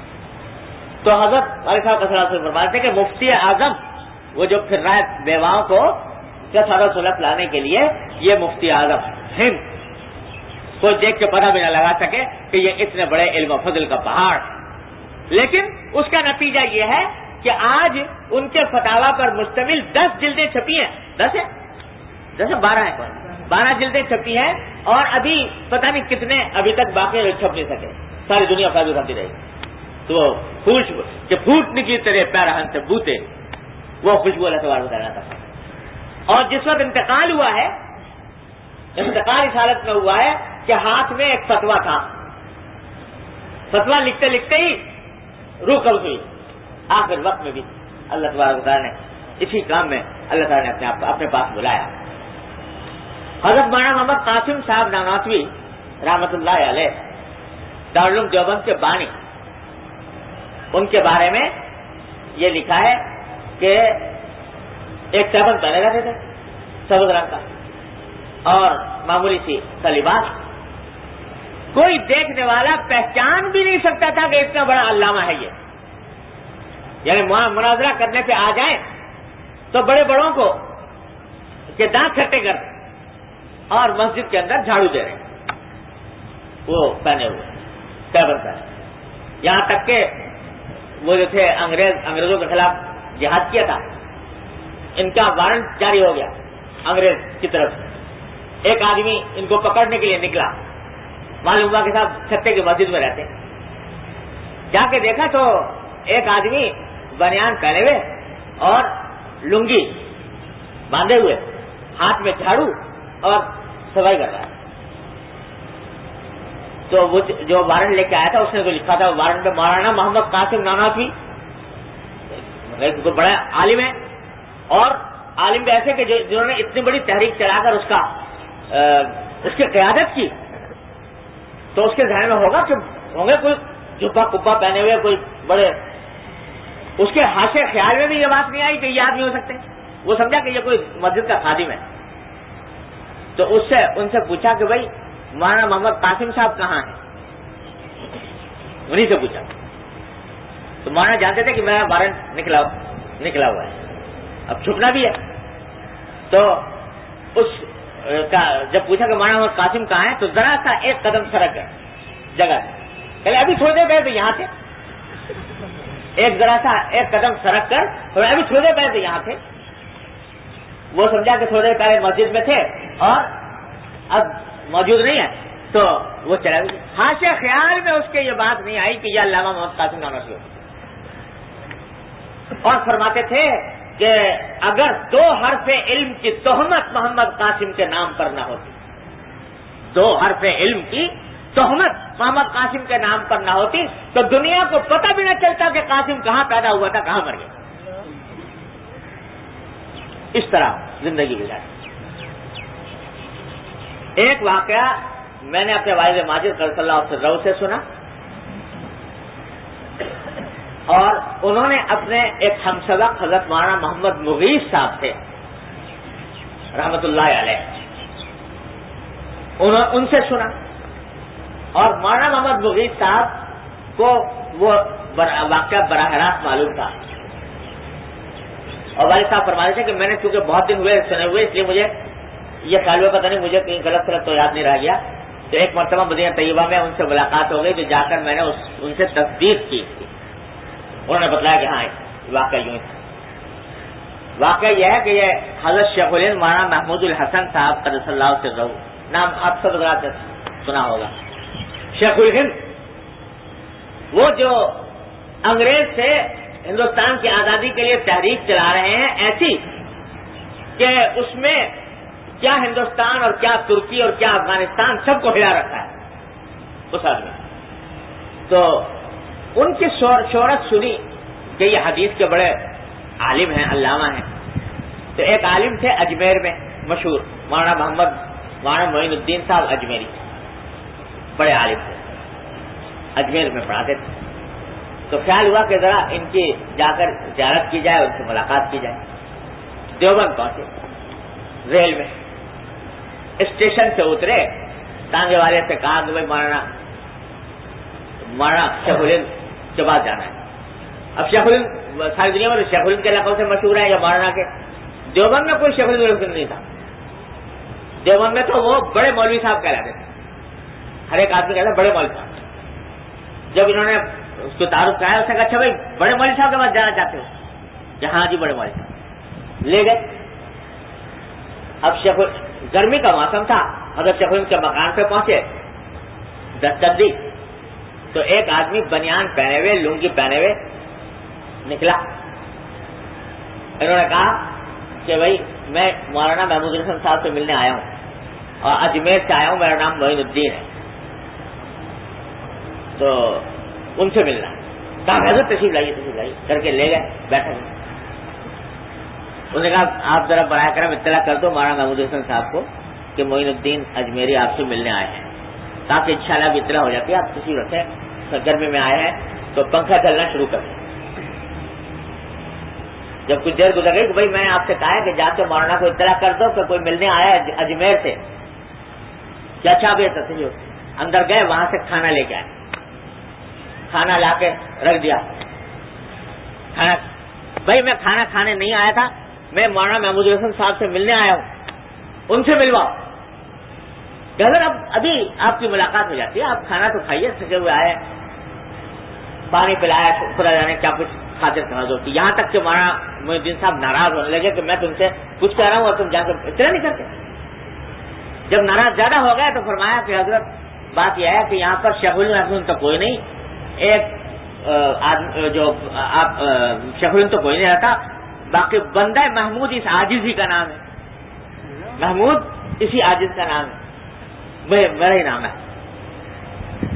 تو حضرت علیہ صاحب صلی اللہ علیہ وسلم فرماتے کہ مفتی اعظم وہ جو پھر رہا ہے بیواؤں کو سودا سلف لانے کے لیے، یہ مفتی اعظم ہند کوئی دیکھ کے پتہ بھی نہ لگا سکے کہ یہ اتنے بڑے علم و فضل کا پہاڑ. لیکن اس کا نتیجہ یہ ہے کہ آج ان کے فتاوا پر مشتمل دس جلدیں چھپی ہیں. دس ہے دس ہے بارہ ہے بارہ جلدیں چھپی ہیں اور ابھی پتہ نہیں کتنے ابھی تک باقی چھپ نہیں سکے. ساری دنیا فیض اٹھاتی رہی. تو خوشبو کہ پھوٹ نکلی تیرے پیرہن سے بوتے، وہ خوشبو اللہ تبارک و تعالیٰ تھا. اور جس وقت انتقال ہوا ہے، انتقال اس حالت میں ہوا ہے کہ ہاتھ میں ایک فتویٰ تھا. فتویٰ لکھتے لکھتے ہی روح قبض ہوئی. آخر وقت میں بھی اللہ تبارک و تعالیٰ نے اسی کام میں اللہ تعالیٰ نے اپنے آپ کو اپنے پاس بلایا. حضرت مولانا محمد قاسم صاحب نانوتوی رحمۃ اللہ علیہ دارالعلوم دیوبند کے بانی، ان کے بارے میں یہ لکھا ہے کہ ایک سیون پہنے رہتے تھے سبز رنگ کا اور معمولی سی کا لباس. کوئی دیکھنے والا پہچان بھی نہیں سکتا تھا کہ اتنا بڑا علامہ ہے یہ. یعنی مناظرہ کرنے پہ آ جائیں تو بڑے بڑوں کو کہ دانت کھٹے کر اور مسجد کے اندر جھاڑو دے رہے ہیں وہ پہنے ہوئے سیون پہنے. یہاں تک کہ وہ جو تھے انگریز انگریزوں کے خلاف جہاد کیا تھا، ان کا وارنٹ جاری ہو گیا انگریز کی طرف. ایک آدمی ان کو پکڑنے کے لیے نکلا، معلوم ہوا کے ساتھ چھتے کی مسجد میں رہتے. جا کے دیکھا تو ایک آدمی بنیان پہنے ہوئے اور لنگی باندھے ہوئے، ہاتھ میں جھاڑو اور صفائی کر رہا ہے. تو وہ جو وارنٹ لے کے آیا تھا اس نے جو لکھا تھا وارنٹ میں مولانا محمد قاسم نانوتوی بڑا عالم ہے، اور عالم بھی ایسے کہ جنہوں نے اتنی بڑی تحریک چلا کر اس کا اس کی قیادت کی، تو اس کے ذہن میں ہوگا کہ ہوں گے کوئی جبا کبا پہنے ہوئے کوئی بڑے، اس کے حاشے خیال میں بھی یہ بات نہیں آئی کہ یہ آدمی ہو سکتے، وہ سمجھا کہ یہ کوئی مسجد کا خادم ہے. تو اس سے ان سے پوچھا کہ بھائی مولانا محمد قاسم صاحب کہاں ہیں، انہیں سے پوچھا. تو مولانا جانتے تھے کہ میرا وارنٹ نکلا نکلا ہوا ہے، اب چھپنا بھی ہے. تو اس کا جب پوچھا کہ مولانا محمد قاسم کہاں ہے، تو ذرا سا ایک قدم سرک گئے جگہ سے، پہلے ابھی تھوڑی دیر پہلے تو یہاں تھے، ایک ذرا سا ایک قدم سرک کر اور ابھی تھوڑی دیر پہلے تو یہاں تھے. وہ سمجھا کہ تھوڑی دیر پہلے مسجد میں تھے اور اب موجود نہیں ہے، تو وہ چلا گیا. حاشے خیال میں اس کے یہ بات نہیں آئی کہ یہ علامہ محمد قاسم نانوتوی ہو. اور فرماتے تھے کہ اگر دو حرف علم کی تہمت محمد قاسم کے نام پر نہ ہوتی، دو حرف علم کی تہمت محمد قاسم کے نام پر نہ ہوتی تو دنیا کو پتہ بھی نہ چلتا کہ قاسم کہاں پیدا ہوا تھا، کہاں مر گیا. اس طرح زندگی گزاری. ایک واقعہ میں نے اپنے والد ماجد صلی اللہ علیہ وسلم سے سنا، اور انہوں نے اپنے ایک ہمسبق حضرت مولانا محمد مغیث صاحب تھے رحمت اللہ علیہ، انہوں ان سے سنا. اور مولانا محمد مغیث صاحب کو وہ واقعہ براہ راست معلوم تھا، اور والد صاحب فرماتے تھے کہ میں نے کیونکہ بہت دن ہوئے سنے ہوئے، اس لیے مجھے یہ خیال ہوا پتہ نہیں مجھے کہیں غلط غلط تو یاد نہیں رہ گیا. تو ایک مرتبہ مدینہ طیبہ میں ان سے ملاقات ہو گئی، تو جا کر میں نے اس ان سے تصدیق کی. انہوں نے بتلایا کہ ہاں واقعہ یوں تھا. واقعہ یہ ہے کہ یہ حضرت شیخ الہند مولانا محمود الحسن صاحب قدس اللہ سرہ، نام آپ سب حضرات سنا ہوگا. شیخ الہند وہ جو انگریز سے ہندوستان کی آزادی کے لیے تحریک چلا رہے ہیں، ایسی کہ اس میں کیا ہندوستان اور کیا ترکی اور کیا افغانستان سب کو ہلا رکھا ہے اس آدمی. تو ان کی شہرت سنی کہ یہ حدیث کے بڑے عالم ہیں، علامہ ہیں. تو ایک عالم تھے اجمیر میں مشہور، مولانا محمد مولانا معین الدین صاحب اجمیری، بڑے عالم تھے، اجمیر میں پڑھاتے تھے. تو خیال ہوا کہ ذرا ان کی جا کر زیارت کی جائے، ان سے ملاقات کی جائے. دیوبند پہنچے، ریل میں اسٹیشن سے اترے، تانگے والے سے کہا کہ بھائی مولانا مولانا شیخ الہند کے بعد جانا ہے. اب شیخ الہند ساری دنیا میں شیخ الہند کے علاقوں سے مشہور ہے یا مولانا کے. دیوبند میں کوئی شیخ الہند نہیں تھا. دیوبند میں تو وہ بڑے مولوی صاحب کہلاتے تھے، ہر ایک آدمی کہتا بڑے مولوی صاحب. جب انہوں نے اس کو تعارف کرایا، اس نے کہا اچھا بھائی بڑے مولوی صاحب کے پاس جانا چاہتے ہو؟ کہ ہاں جی بڑے مولوی صاحب. لے گئے. اب شیخ گرمی کا موسم تھا، حضرت شیخ الہند کے مکان پہ پہنچے، دستک دی تو ایک آدمی بنیان پہنے ہوئے، لنگی پہنے ہوئے نکلا. انہوں نے کہا کہ بھائی میں مولانا محمود الحسن صاحب سے ملنے آیا ہوں اور اجمیر سے آیا ہوں، میرا نام معین الدین ہے، تو ان سے ملنا ہے. کہا حضرت تشریف لائیے تشریف لائیے کر کے لے گئے. بیٹھا گئے. انہوں نے کہا آپ ذرا براہ کرم اطلاع کر دو مولانا محمود الحسن صاحب کو کہ معین الدین اجمیری آپ سے ملنے آئے ہیں، تاکہ انشاءاللہ اب اطلاع ہو جاتی ہے. آپ تشریف رکھیں، گرمی میں آئے ہیں تو پنکھا چلنا شروع کر دیں. جب کچھ دیر گزر گئی کہ بھائی میں نے آپ سے کہا ہے کہ جا کے مولانا کو اطلاع کر دو کہ کوئی ملنے آیا ہے اجمیر سے. کیا اچھا بھی ہے. اندر گئے، وہاں سے کھانا لے کے آئے، کھانا لا کے رکھ دیا. کھانا بھائی میں کھانا کھانے نہیں آیا تھا، میں مولانا محمود الحسن صاحب سے ملنے آیا ہوں، ان سے ملواؤ. کہ اگر اب ابھی آپ کی ملاقات ہو جاتی ہے، آپ کھانا تو کھائیے، تھکے ہوئے آئے. پانی پلایا، خدا جانے کیا کچھ خاطر تنازع کی، یہاں تک کہ مولانا معین الدین صاحب ناراض ہونے لگے کہ میں تم سے کچھ کہہ رہا ہوں اور تم جا کر اتنا نہیں کرتے. جب ناراض زیادہ ہو گئے تو فرمایا کہ حضرت بات یہ ہے کہ یہاں پر شیخ الہند تو کوئی نہیں، ایک آدمی جو آپ شیخ الہند تو کوئی نہیں رہتا، باقی بندہ محمود اس عاجز ہی کا نام ہے، محمود اسی عاجز کا نام ہے، میرا ہی نام ہے.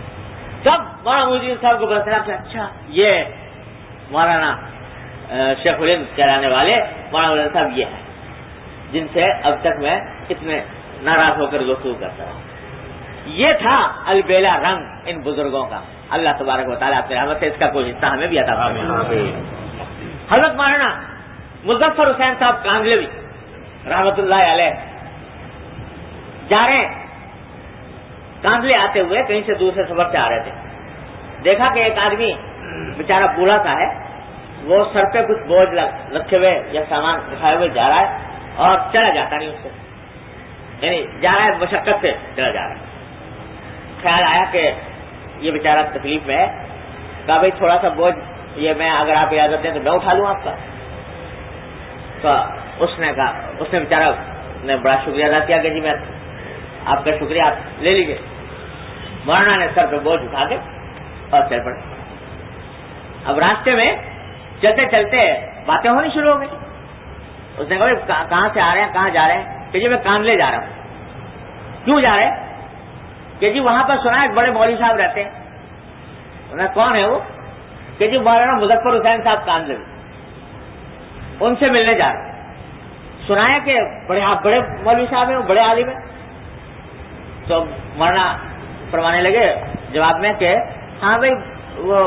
سب مولانا محی صاحب کو بتایا کہ اچھا یہ مولانا شیخ الہند کہلانے والے مولانا محی صاحب یہ ہے جن سے اب تک میں اتنے ناراض ہو کر گفتگو کرتا ہوں. یہ تھا البیلا رنگ ان بزرگوں کا. اللہ تبارک و تعالیٰ اپنے رحمت سے اس کا کوئی حصہ ہمیں بھی عطا فرمائے. حضرت مولانا مظفر حسین صاحب کاندھلوی رحمت اللہ علیہ جا رہے ہیں, کاندھلے آتے ہوئے کہیں سے دوسرے سفر سے آ رہے تھے. دیکھا کہ ایک آدمی بیچارہ بوڑھا سا ہے, وہ سر پہ کچھ بوجھ رکھے ہوئے یا سامان اٹھائے ہوئے جا رہا ہے اور چلا جاتا نہیں اس سے, یعنی جا رہا ہے مشقت سے چلا جا رہا ہے. خیال آیا کہ یہ بیچارہ تکلیف میں ہے. کہا بھائی تھوڑا سا بوجھ یہ میں اگر آپ اجازت دیں تو میں اٹھا لوں آپ کا. تو اس نے کہا, اس نے بیچارہ نے بڑا شکریہ ادا کیا کہ جی میں آپ کا شکریہ آپ لے لیجیے. مولانا نے سر پہ بوجھ اٹھا کے اور چل پڑے. اب راستے میں چلتے چلتے باتیں ہونی شروع ہو گئی. اس نے کہا کہاں سے آ رہے ہیں, کہاں جا رہے ہیں؟ کہ جی میں کاندھلے جا رہا ہوں. کیوں جا رہے ہیں؟ کہ جی وہاں پر سنا ایک بڑے مولوی صاحب رہتے ہیں. انہیں کون ہے وہ؟ کہ جی مولانا مظفر حسین صاحب کاندھلوی, ان سے ملنے جا رہے ہیں. سنا ہے کہ بڑے آپ بڑے مولوی صاحب ہیں, وہ بڑے عالم ہیں. تو مولانا فرمانے لگے جواب میں کہ ہاں بھائی وہ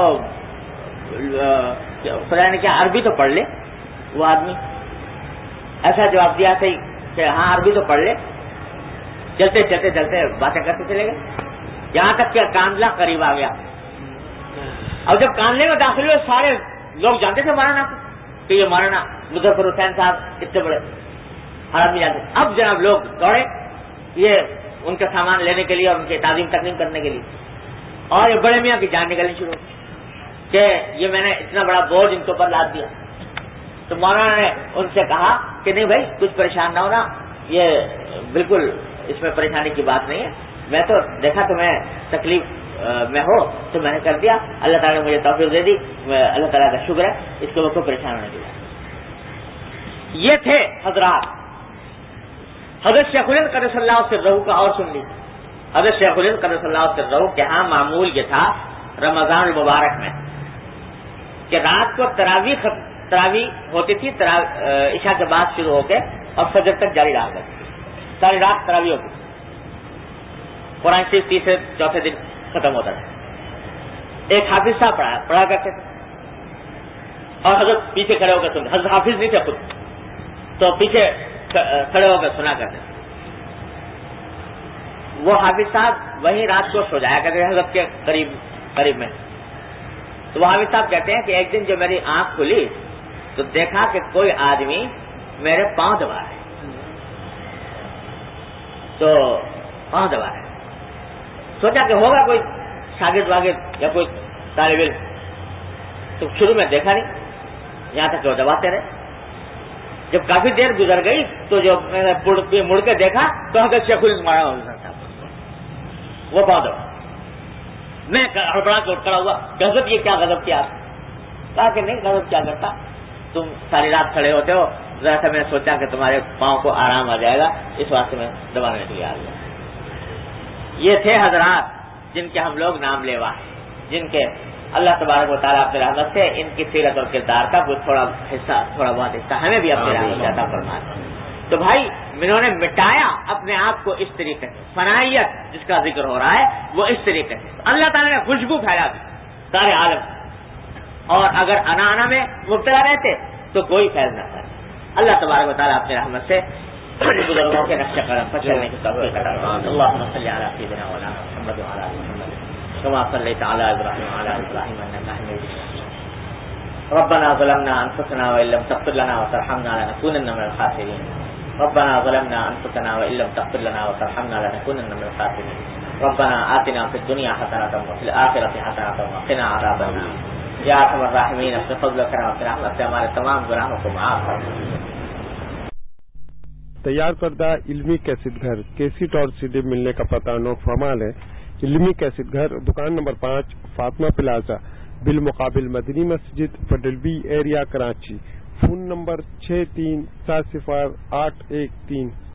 خدا نے کیا عربی تو پڑھ لے. وہ آدمی ایسا جواب دیا صحیح کہ ہاں عربی تو پڑھ لے. چلتے چلتے چلتے باتیں کرتے چلے گئے یہاں تک کہ کاندھلا قریب آ گیا. اب جب کاندھلے میں داخل ہوئے سارے لوگ جانتے تھے مولانا کو کہ یہ مولانا مظفر حسین صاحب اتنے بڑے آدمی جانتے. اب جناب لوگ دوڑے یہ ان کا سامان لینے کے لیے اور ان کی تعظیم تقسیم کرنے کے لیے, اور یہ بڑے میاں کی جان نکلنی شروع کہ یہ میں نے اتنا بڑا بوجھ ان کے اوپر لاد دیا. تو مولانا نے ان سے کہا کہ نہیں بھائی کچھ پریشان نہ ہونا, یہ بالکل اس میں پریشانی کی بات نہیں ہے. میں تو دیکھا تو میں تکلیف میں ہو تو میں نے کر دیا, اللہ تعالیٰ نے مجھے توفیق دے دی, اللہ تعالیٰ کا شکر ہے, اس کے وقت کو پریشان ہونے کے بعد. یہ تھے حضرات. حضرت شیخ الہند قدس اللہ سرہ کا اور سن لی. حضرت شیخ الہند قدس اللہ سرہ کے ہاں معمول یہ تھا رمضان المبارک میں کہ رات کو تراویح تراویح ہوتی تھی, عشاء کے بعد شروع ہو کے اور فجر تک جاری رہا کرتی تھی. ساری رات تراویح ہوتی تھی. قرآن شریف تیسرے چوتھے دن ختم ہوتا تھا. ایک حافظ صاحب پڑھا پڑھا کرتے تھے اور حضرت پیچھے کھڑے ہو کر سنتے. حضرت حافظ نہیں تھے خود, تو پیچھے کھڑے ہو کر سنا کرتے تھے. وہ حافظ صاحب وہیں رات کو سو جایا کرتے تھے حضرت کے قریب قریب میں. تو وہ حافظ صاحب کہتے ہیں کہ ایک دن جو میری آنکھ کھلی تو دیکھا کہ کوئی آدمی میرے پاؤں دبا رہا ہے. تو پاؤں دبا رہا ہے. سوچا کہ ہوگا کوئی شاگرد واگرد یا کوئی طالب علم. تو شروع میں دیکھا نہیں, یہاں تک وہ دباتے رہے. جب کافی دیر گزر گئی تو جب میں نے مڑ کے دیکھا تو حضرت شیخ الہند مولانا صاحب وہ پاؤں دبا. میں ہڑبڑا کے اٹھ کھڑا ہوا کہ حضرت یہ کیا غضب کیا؟ کہا کہ نہیں غضب کیا کرتا, تم ساری رات کھڑے ہوتے ہو, ذرا سا میں نے سوچا کہ تمہارے پاؤں کو آرام آ جائے گا, اس واسطے میں دبانے کے لیے آ گیا. یہ تھے حضرات جن کے ہم لوگ نام لیوا ہیں, جن کے اللہ تبارک و تعالیٰ اپنے رحمت سے ان کی سیرت اور کردار کا کچھ تھوڑا حصہ تھوڑا بہت حصہ ہمیں بھی اپنے رحمت سے عطا فرمائے. تو بھائی انہوں نے مٹایا اپنے آپ کو اس طریقے سے, فنائیت جس کا ذکر ہو رہا ہے وہ اس طریقے سے. اللہ تعالیٰ نے خوشبو پھیلا دی سارے عالم, اور اگر انا انا میں مبتلا رہتے تو کوئی فیض نہ کرے. اللہ تبارک و تعالیٰ اپنے رحمت سے بزرگوں کے نقش قدم پر چلنے کی توفیق عطا فرمائے. اللهم صل علی سیدنا مولانا محمد وعلی آل محمد كما صليت على ابراهيم وعلى ال ابراهيم انك حميد مجيد. ربنا ظلمنا انفسنا وان لم تغفر لنا وترحمنا لنكونن من الخاسرين. ربنا ظلمنا انفسنا وان لم تغفر لنا وترحمنا لنكونن من الخاسرين. ربنا آتنا في الدنيا حسنة وفي الآخرة حسنة وقنا عذاب النار. یا ارحم الراحمین اپنے فضل و کرم سے رحمت سے ہمارے تمام گناہوں کو معاف فرمائے. تیار کردہ علمی کیسٹ گھر کیسٹ اور سی ڈی ملنے کا پتہ نو فرمال ہے. علمی کیسٹ گھر دکان نمبر پانچ فاطمہ پلازا بالمقابل مدنی مسجد پٹل B area Karachi. Phone number چھ تین سات صفر آٹھ ایک تین.